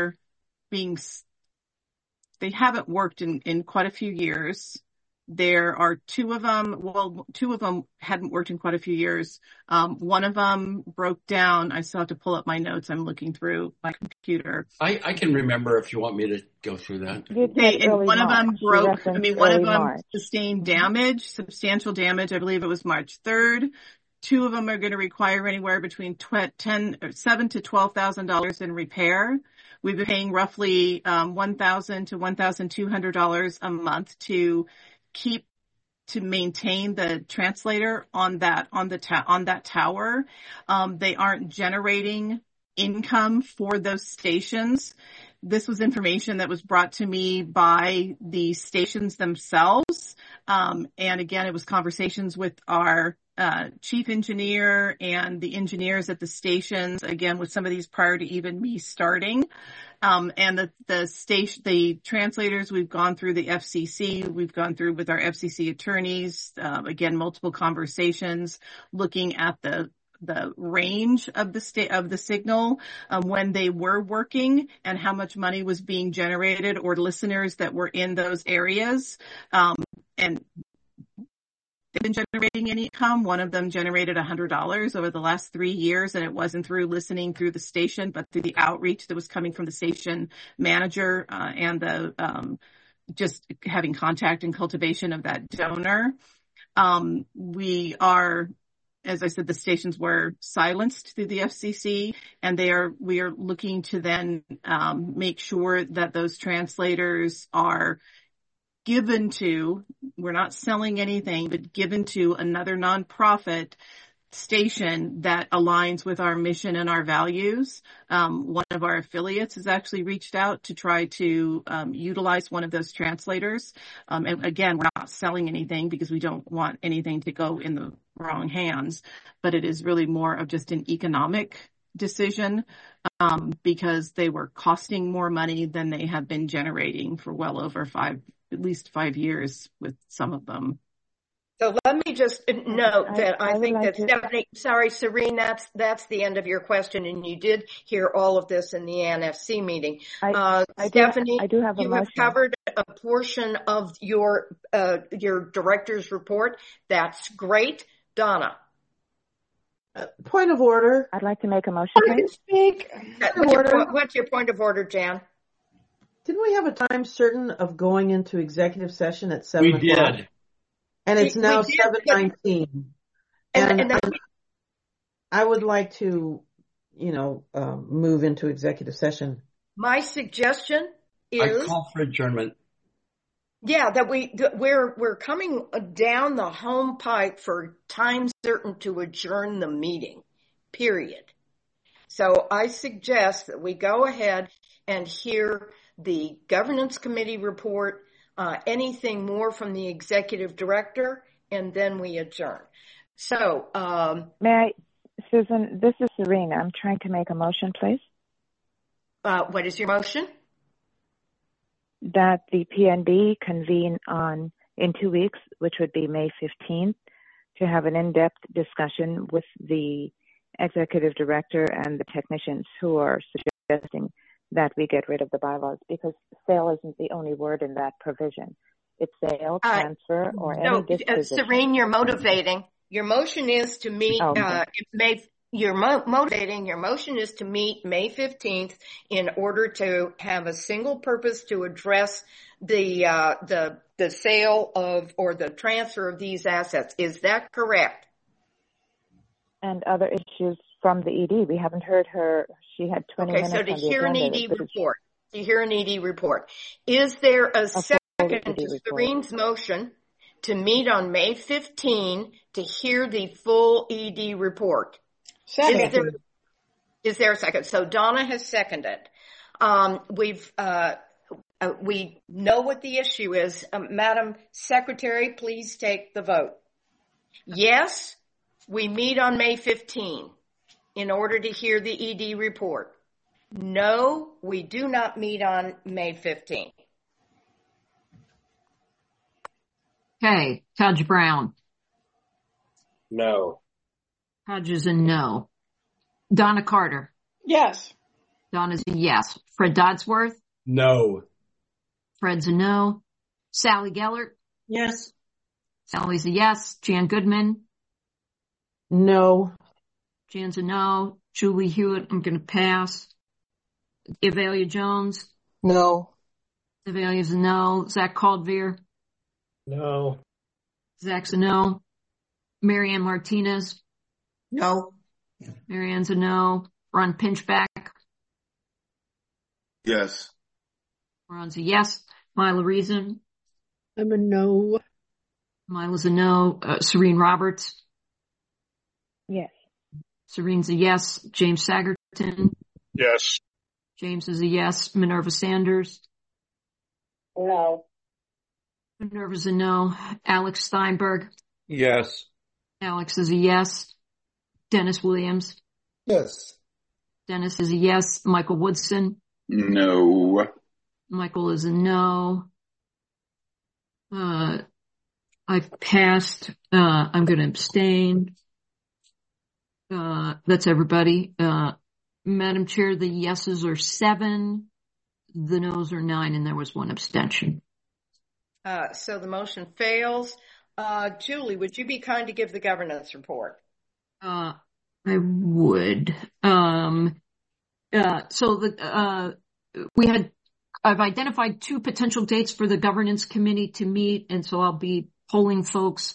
haven't worked in quite a few years. There are 2 of them. Well, 2 of them hadn't worked in quite a few years. One of them broke down. I still have to pull up my notes. I'm looking through my computer. I can remember if you want me to go through that. And one of them broke. One of them sustained damage, substantial damage. I believe it was March 3rd. 2 of them are going to require anywhere between $7,000 to $12,000 in repair. We've been paying roughly $1,000 to $1,200 a month to maintain the translator on that tower. They aren't generating income for those stations. this was information that was brought to me by the stations themselves. And again, it was conversations with our chief engineer and the engineers at the stations, again, with some of these prior to even me starting. And the translators, we've gone through the FCC, we've gone through with our FCC attorneys, again, multiple conversations looking at the range of the signal, when they were working and how much money was being generated or listeners that were in those areas. And they've been generating any income. One of them generated $100 over the last 3 years, and it wasn't through listening through the station, but through the outreach that was coming from the station manager, and the, just having contact and cultivation of that donor. We are, as I said, the stations were silenced through the FCC, and we are looking to then, make sure that those translators are given to, we're not selling anything, but given to another nonprofit station that aligns with our mission and our values. One of our affiliates has actually reached out to try to utilize one of those translators. And again, we're not selling anything because we don't want anything to go in the wrong hands, but it is really more of just an economic decision, because they were costing more money than they have been generating for well over at least 5 years with some of them. So let me just note that I think that Stephanie, sorry, Serene, that's the end of your question, and you did hear all of this in the NFC meeting. Stephanie, you have covered a portion of your director's report. That's great. Donna. Point of order. I'd like to make a motion. What's your point of order, Jan? Didn't we have a time certain of going into executive session at 7 o'clock? We did. And it's now 7:19. And I would like to, move into executive session. My suggestion is I call for adjournment. Yeah, that we're coming down the home pipe for time certain to adjourn the meeting, period. So I suggest that we go ahead and hear the governance committee report, anything more from the executive director, and then we adjourn. So, Susan, this is Serena. I'm trying to make a motion, please. What is your motion? That the PNB convene in 2 weeks, which would be May 15th, to have an in-depth discussion with the executive director and the technicians who are suggesting that we get rid of the bylaws, because sale isn't the only word in that provision. It's sale, transfer, or any disposition. Serene, you're motivating. Your motion is to meet Your motion is to meet May 15th in order to have a single purpose to address the sale of or the transfer of these assets. Is that correct? And other issues from the ED. We haven't heard her. She had 20 minutes on the agenda. Okay, so to hear an ED report. Is there a second to Serene's motion to meet on May 15 to hear the full ED report? Second. Is there a second? So Donna has seconded. We know what the issue is. Madam Secretary, please take the vote. Yes, we meet on May 15 in order to hear the ED report. No, we do not meet on May 15. Okay, Judge Brown. No. Hodge is a no. Donna Carter. Yes. Donna's a yes. Fred Dodsworth. No. Fred's a no. Sally Gellert. Yes. Sally's a yes. Jan Goodman. No. Jan's a no. Julie Hewitt, I'm going to pass. Evalia Jones. No. Evalia's a no. Zach Caldveer. No. Zach's a no. Marianne Martinez. No. Marianne's a no. Ron Pinchback. Yes. Ron's a yes. Mila Reason. I'm a no. Mila's a no. Serene Roberts. Yes. Serene's a yes. James Sagerton. Yes. James is a yes. Minerva Sanders? No. Minerva's a no. Alex Steinberg? Yes. Alex is a yes. Dennis Williams? Yes. Dennis is a yes. Michael Woodson? No. Michael is a no. I've passed. I'm going to abstain. That's everybody. Madam Chair, the yeses are 7, the noes are 9, and there was 1 abstention. So the motion fails. Julie, would you be kind to give the governance report? I would. I've identified 2 potential dates for the governance committee to meet, and so I'll be polling folks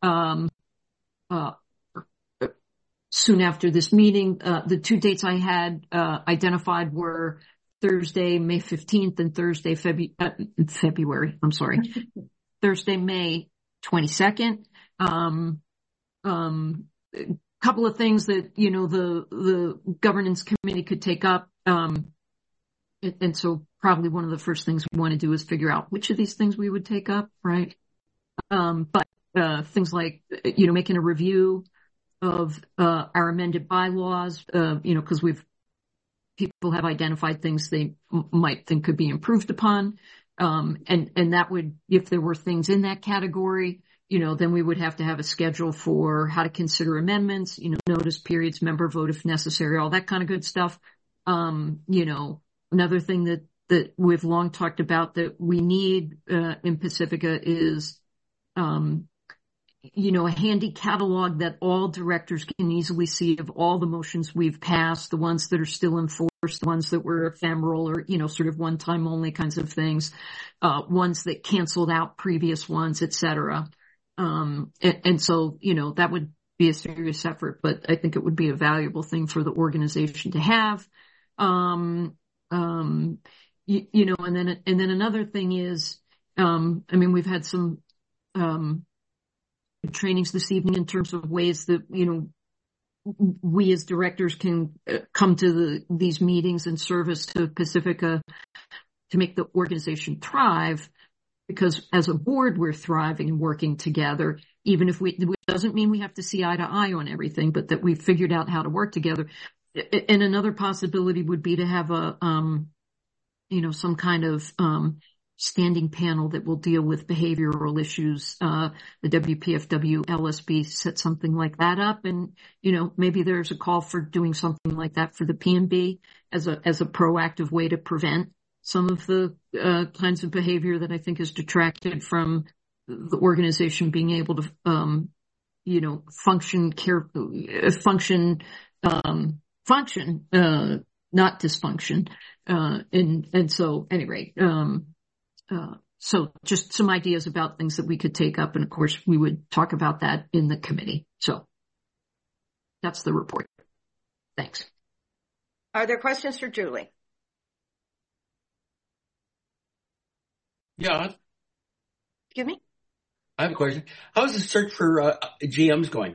soon after this meeting. The 2 dates I had identified were Thursday, May 15th, and Thursday, February. I'm sorry, Thursday, May 22nd. Couple of things that the governance committee could take up, and so probably one of the first things we want to do is figure out which of these things we would take up, right? But things like making a review of our amended bylaws, because people have identified things they might think could be improved upon, and that would, if there were things in that category, then we would have to have a schedule for how to consider amendments, notice periods, member vote if necessary, all that kind of good stuff. Another thing that we've long talked about that we need in Pacifica is a handy catalog that all directors can easily see of all the motions we've passed, the ones that are still in force, the ones that were ephemeral or, sort of one-time only kinds of things, ones that canceled out previous ones, et cetera. And so, that would be a serious effort, but I think it would be a valuable thing for the organization to have. And then another thing is, we've had some, trainings this evening in terms of ways that, we as directors can come to these meetings and service to Pacifica to make the organization thrive, because as a board, we're thriving and working together, even if it doesn't mean we have to see eye to eye on everything, but that we've figured out how to work together. And another possibility would be to have some kind of, standing panel that will deal with behavioral issues. The WPFW LSB set something like that up, and maybe there's a call for doing something like that for the PNB as a proactive way to prevent some of the kinds of behavior that I think is detracted from the organization being able to function, not dysfunction. And so anyway, so just some ideas about things that we could take up. And of course, we would talk about that in the committee. So that's the report. Thanks. Are there questions for Julie? Yeah. Excuse me? I have a question. How's the search for GMs going?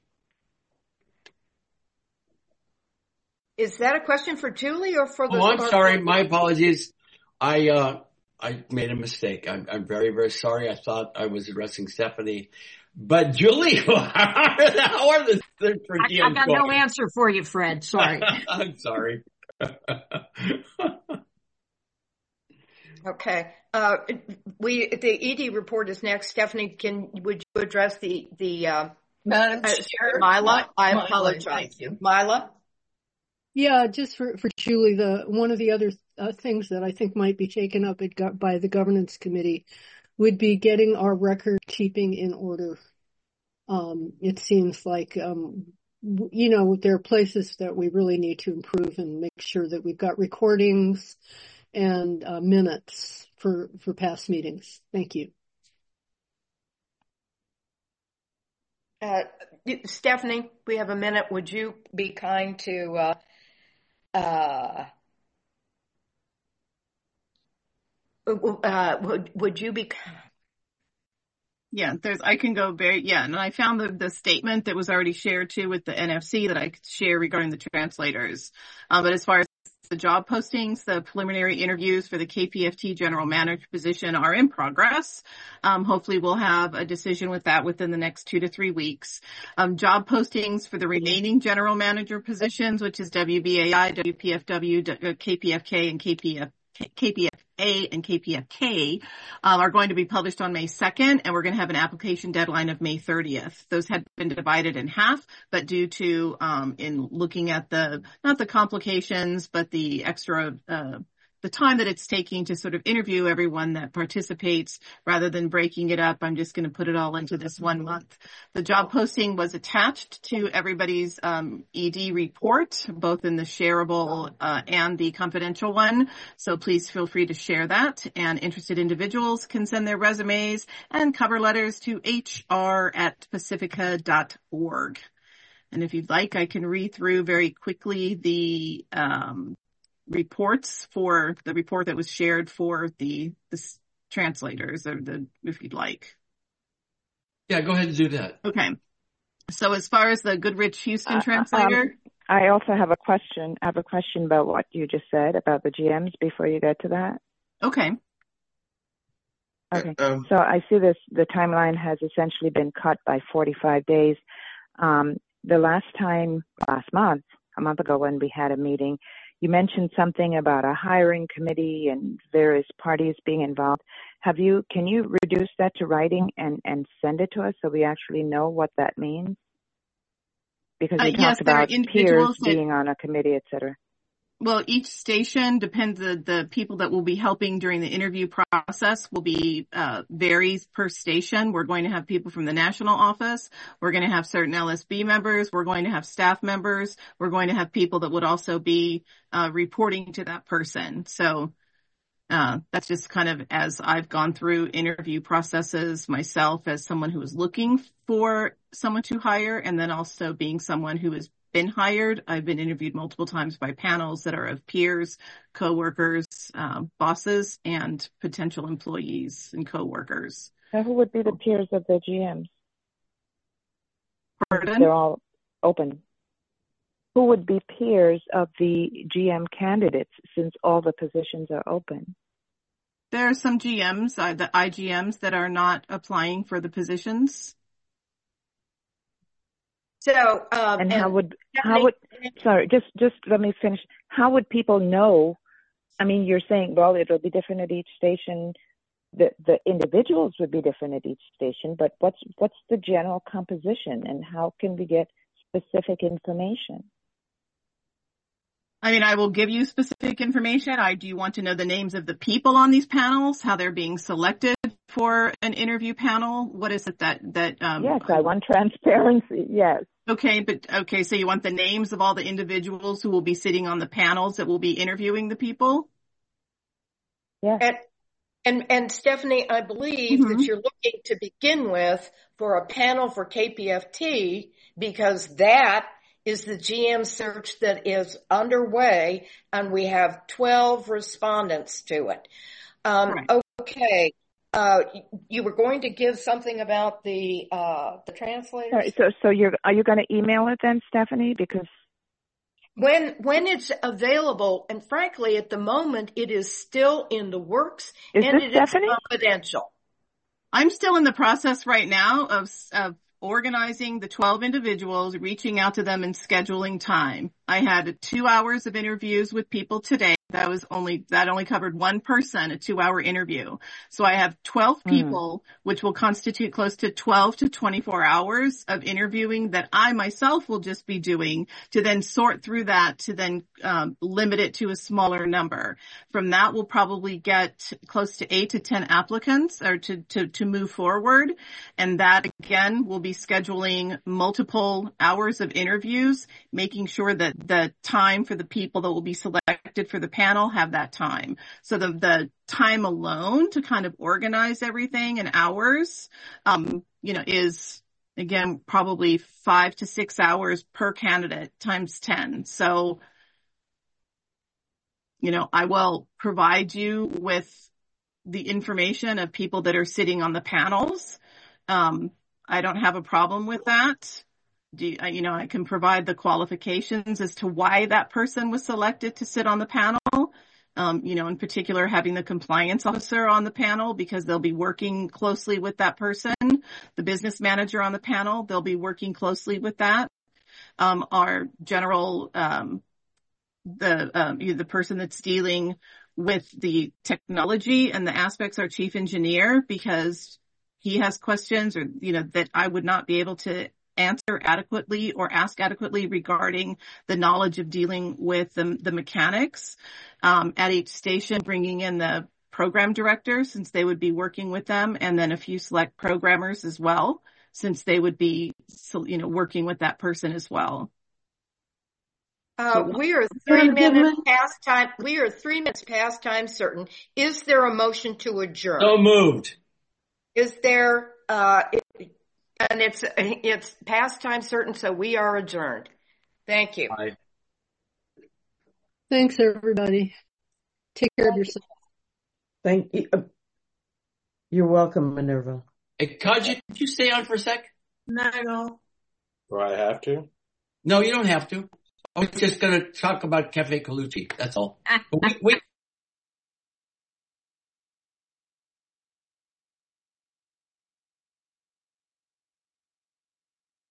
Is that a question for Julie or for the... Oh, I'm sorry. My apologies. I made a mistake. I'm very, very sorry. I thought I was addressing Stephanie. But Julie, how are the search for GMs I got going? no answer for you, Fred. Sorry. I'm sorry. Okay. The ED report is next. Stephanie, would you address the Madam Chair? Mila? I Mila, apologize. thank you. Mila? Yeah, just for Julie, one of the other things that I think might be taken up by the governance committee would be getting our record keeping in order. It seems like, there are places that we really need to improve and make sure that we've got recordings and minutes for past meetings. Thank you. Stephanie, we have a minute. Would you be kind to would you be... Yeah, I can go and I found the statement that was already shared too with the NFC that I could share regarding the translators. But as far as the job postings, the preliminary interviews for the KPFT general manager position are in progress. Hopefully we'll have a decision with that within the next 2 to 3 weeks. Job postings for the remaining general manager positions, which is WBAI, WPFW, KPFK, and KPFA and KPFK, are going to be published on May 2nd, and we're going to have an application deadline of May 30th. Those had been divided in half, but due to, in looking at not the complications, but the extra, the time that it's taking to sort of interview everyone that participates rather than breaking it up, I'm just going to put it all into this 1 month. The job posting was attached to everybody's ED report, both in the shareable and the confidential one. So please feel free to share that. And interested individuals can send their resumes and cover letters to hr@pacifica.org. And if you'd like, I can read through very quickly the reports for the report that was shared for the translators, or if you'd like. Yeah, go ahead and do that. Okay. So as far as the Goodrich Houston translator. I also have a question. I have a question about what you just said about the GMs before you get to that. Okay. Okay. So I see the timeline has essentially been cut by 45 days. The last month, a month ago when we had a meeting, you mentioned something about a hiring committee and various parties being involved. Can you reduce that to writing and send it to us so we actually know what that means? Because you talked about peers being on a committee, et cetera. Well, each station depends, the people that will be helping during the interview process will be, varies per station. We're going to have people from the national office. We're going to have certain LSB members. We're going to have staff members. We're going to have people that would also be, reporting to that person. So, that's just kind of as I've gone through interview processes myself as someone who is looking for someone to hire, and then also being someone who has been hired. I've been interviewed multiple times by panels that are of peers, coworkers, bosses, and potential employees and coworkers. Now, who would be the peers of the GMs? Pardon? They're all open. Who would be peers of the GM candidates since all the positions are open? There are some GMs, the IGMs, that are not applying for the positions. So, just let me finish. How would people know? I mean, you're saying, well, it'll be different at each station. The individuals would be different at each station, but what's the general composition, and how can we get specific information? I mean, I will give you specific information. Do you want to know the names of the people on these panels, how they're being selected for an interview panel? What is it that yes, I want transparency. Yes. Okay, so you want the names of all the individuals who will be sitting on the panels that will be interviewing the people? Yeah. And Stephanie, I believe that you're looking to begin with for a panel for KPFT, because that is the GM search that is underway, and we have 12 respondents to it. Okay. You were going to give something about the translators? Sorry, so are you going to email it then, Stephanie? Because when it's available, and frankly, at the moment, it is still in the works, and it is confidential. I'm still in the process right now of organizing the 12 individuals, reaching out to them and scheduling time. I had 2 hours of interviews with people today. That only covered one person, a 2-hour interview. So I have 12 people, which will constitute close to 12 to 24 hours of interviewing that I myself will just be doing to then sort through that to then limit it to a smaller number. From that, we'll probably get close to 8 to 10 applicants or to move forward. And that again, will be scheduling multiple hours of interviews, making sure that the time for the people that will be selected for the panel have that time. So the time alone to kind of organize everything in hours, is again, probably 5 to 6 hours per candidate times 10. So, I will provide you with the information of people that are sitting on the panels. I don't have a problem with that. I can provide the qualifications as to why that person was selected to sit on the panel. In particular, having the compliance officer on the panel because they'll be working closely with that person. The business manager on the panel, they'll be working closely with that. Our general, the person that's dealing with the technology and the aspects, our chief engineer, because he has questions that I would not be able to answer adequately or ask adequately regarding the knowledge of dealing with the mechanics. At each station, bringing in the program director, since they would be working with them, and then a few select programmers as well, since they would be, working with that person as well. We are 3 minutes past time. We are 3 minutes past time certain. Is there a motion to adjourn? So moved. Is there, and it's past time certain, so we are adjourned. Thank you. Bye. Thanks, everybody. Take care of yourself. Thank you. You're welcome, Minerva. Hey, Kaja, could you stay on for a sec? No. Do I have to? No, you don't have to. I was just going to talk about Cafe Colucci. That's all. We